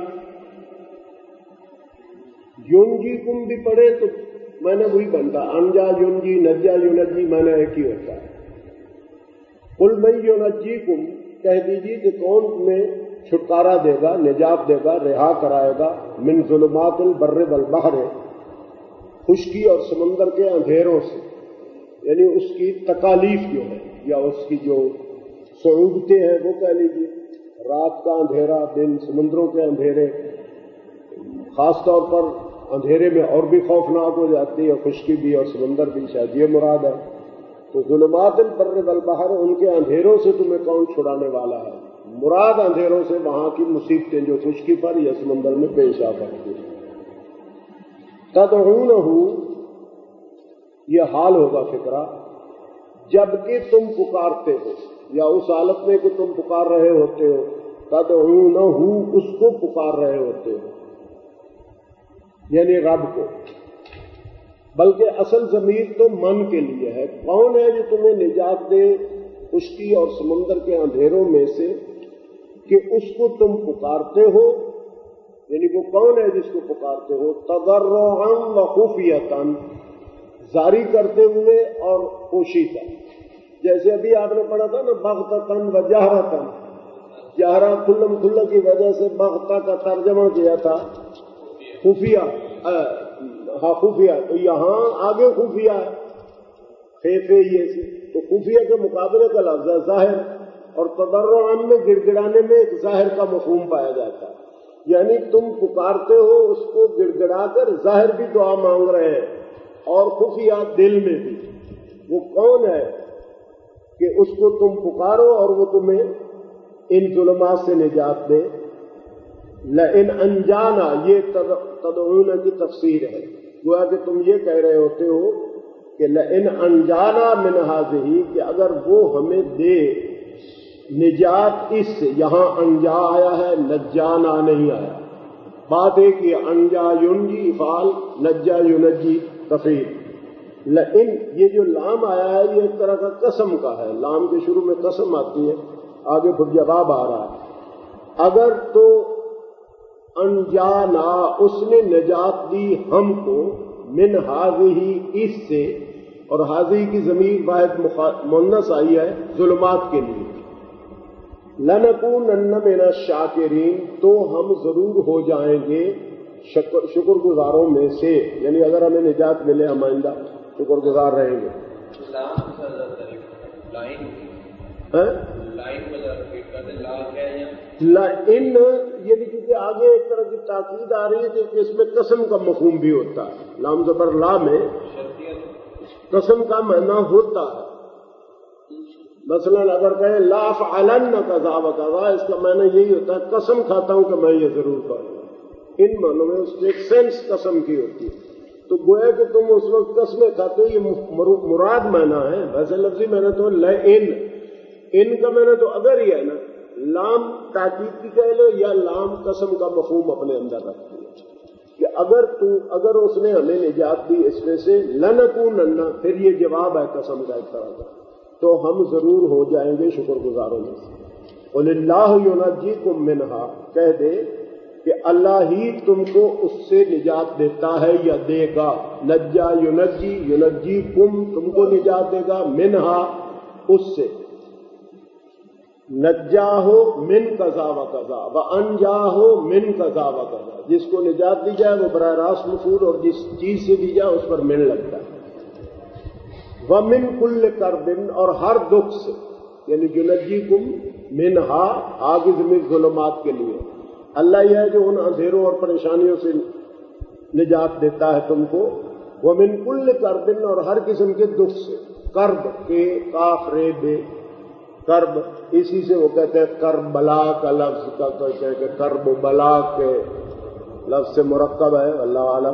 ینجیکم بھی پڑھے تو میں نے وہی بنتا، انجا ینجی، نجا ینجی، میں نے ایک ہی ہوتا ہے. قل من ینجیکم، کہہ دیجیے کہ کون تمہیں چھٹکارا دے گا، نجات دے گا، رہا کرائے گا، من ظلمات البر والبحر، خشکی اور سمندر کے اندھیروں سے، یعنی اس کی تکالیف جو ہے یا اس کی جو صعوبتیں ہیں وہ کہہ لیجیے. رات کا اندھیرا، دن، سمندروں کے اندھیرے، خاص طور پر اندھیرے میں اور بھی خوفناک ہو جاتی ہے، خشکی بھی اور سمندر بھی، شاید یہ مراد ہے. تو ظلمات البر والبحر، ان کے اندھیروں سے تمہیں کون چھڑانے والا ہے. مراد اندھیروں سے وہاں کی مصیبتیں جو خشکی پر یا سمندر میں پیش آ سکتی ہیں. تدعونہ، یہ حال ہوگا فکرہ، جبکہ تم پکارتے ہو، یا اس حالت میں کہ تم پکار رہے ہوتے ہو. تدعونہ، اس کو پکار رہے ہوتے ہو، یعنی رب کو. بلکہ اصل ضمیر تو من کے لیے ہے. کون ہے جو تمہیں نجات دے خشکی اور سمندر کے اندھیروں میں سے، کہ اس کو تم پکارتے ہو، یعنی وہ کون ہے جس کو پکارتے ہو. تضرعا وخفیۃ، جاری کرتے ہوئے اور پوشیدہ. جیسے ابھی آپ نے پڑھا تھا نا، بغتۃ وجہرۃ، جہرہ کھلم کھلا کی وجہ سے بغتہ کا ترجمہ کیا تھا خفیہ. ہاں خفیہ، تو یہاں آگے خفیہ ہے، خیفے یہ سے، تو خفیہ کے مقابلے کا لفظ ہے ظاہر. اور تضرعاً میں گڑ گڑانے میں ایک ظاہر کا مفہوم پایا جاتا ہے، یعنی تم پکارتے ہو اس کو گڑ گڑا کر، ظاہر بھی دعا مانگ رہے ہیں اور خفیہ دل میں بھی. وہ کون ہے کہ اس کو تم پکارو اور وہ تمہیں ان ظلمات سے نجات دے. لئن انجانا، یہ تدعون کی تفسیر ہے. گویا کہ تم یہ کہہ رہے ہوتے ہو کہ لئن انجانا من ہذہ، کہ اگر وہ ہمیں دے نجات اس سے. یہاں انجا آیا ہے، نجانا نہیں آیا. بات ایک ہی، انجا ینجی افعال، نجا ینجی تفعیل. لئن، یہ جو لام آیا ہے یہ ایک طرح کا قسم کا ہے. لام کے شروع میں قسم آتی ہے، آگے پھر جواب آ رہا ہے. اگر تو انجانا، اس نے نجات دی ہم کو، من ہذہ، اس سے، اور ہذہ کی ضمیر واحد مؤنث آئی ہے ظلمات کے لیے. لنکونن من الشاکرین، تو ہم ضرور ہو جائیں گے شکر گزاروں میں سے. یعنی اگر ہمیں نجات ملے ہم آئندہ شکر گزار رہیں گے. لئن، یعنی کیونکہ آگے ایک طرح کی تاکید آ رہی ہے کہ اس میں قسم کا مفہوم بھی ہوتا ہے. لام زبر لا میں قسم کا معنی ہوتا ہے. مثلا اگر کہیں لا افعلن کذا و کذا، اس کا معنی یہی ہوتا ہے قسم کھاتا ہوں کہ میں یہ ضرور کروں. ان معنوں میں اس میں ایک سینس قسم کی ہوتی ہے. تو گویا کہ تم اس وقت قسمیں کھاتے ہو، یہ مراد معنی ہے. ویسے لفظی معنی تو لئن، ان کا معنی تو اگر ہی ہے نا. لام تاکید کی کہہ لو یا لام قسم کا مفہوم اپنے اندر رکھتی ہے کہ اگر اس نے ہمیں نجات دی اس میں سے، لنکونن، پھر یہ جواب ہے قسم کا ایک طرح کا، تو ہم ضرور ہو جائیں گے شکر گزاروں میں سے. قل اللہ ینجیکم منہا، کہہ دے کہ اللہ ہی تم کو اس سے نجات دیتا ہے یا دے گا. نجا ینجی، ینجیکم، تم کو نجات دے گا، منہا، اس سے. نجاہو من قضا و قضا و انجاہو من قضا و قضا، جس کو نجات دی جائے وہ براہ راست مفعول، اور جس چیز سے دی جائے اس پر من لگتا ہے۔ ومن کل کرب، اور ہر دکھ سے، یعنی جنجیکم منہا، آگے ضمیر ظلمات کے لیے، اللہ یہ ہے جو ان اندھیروں اور پریشانیوں سے نجات دیتا ہے تم کو۔ ومن کل کرب، اور ہر قسم کے دکھ سے، کرب کے کاف رے بے کرب، اسی سے وہ کہتے ہیں کربلا کا لفظ کا کہتے ہیں کہ کرب و بلا کے لفظ سے مرکب ہے، اللہ عالم۔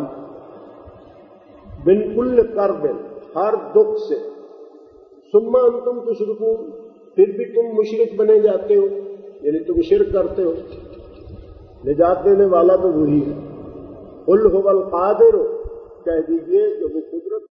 من کل کرب، ہر دکھ سے، ثم انتم تشرکون، پھر بھی تم مشرک بنے جاتے ہو، یعنی تم شرک کرتے ہو۔ نجات دینے والا تو وہی ہے۔ قل هو القادر، کہہ دیجئے کہ وہ قدرت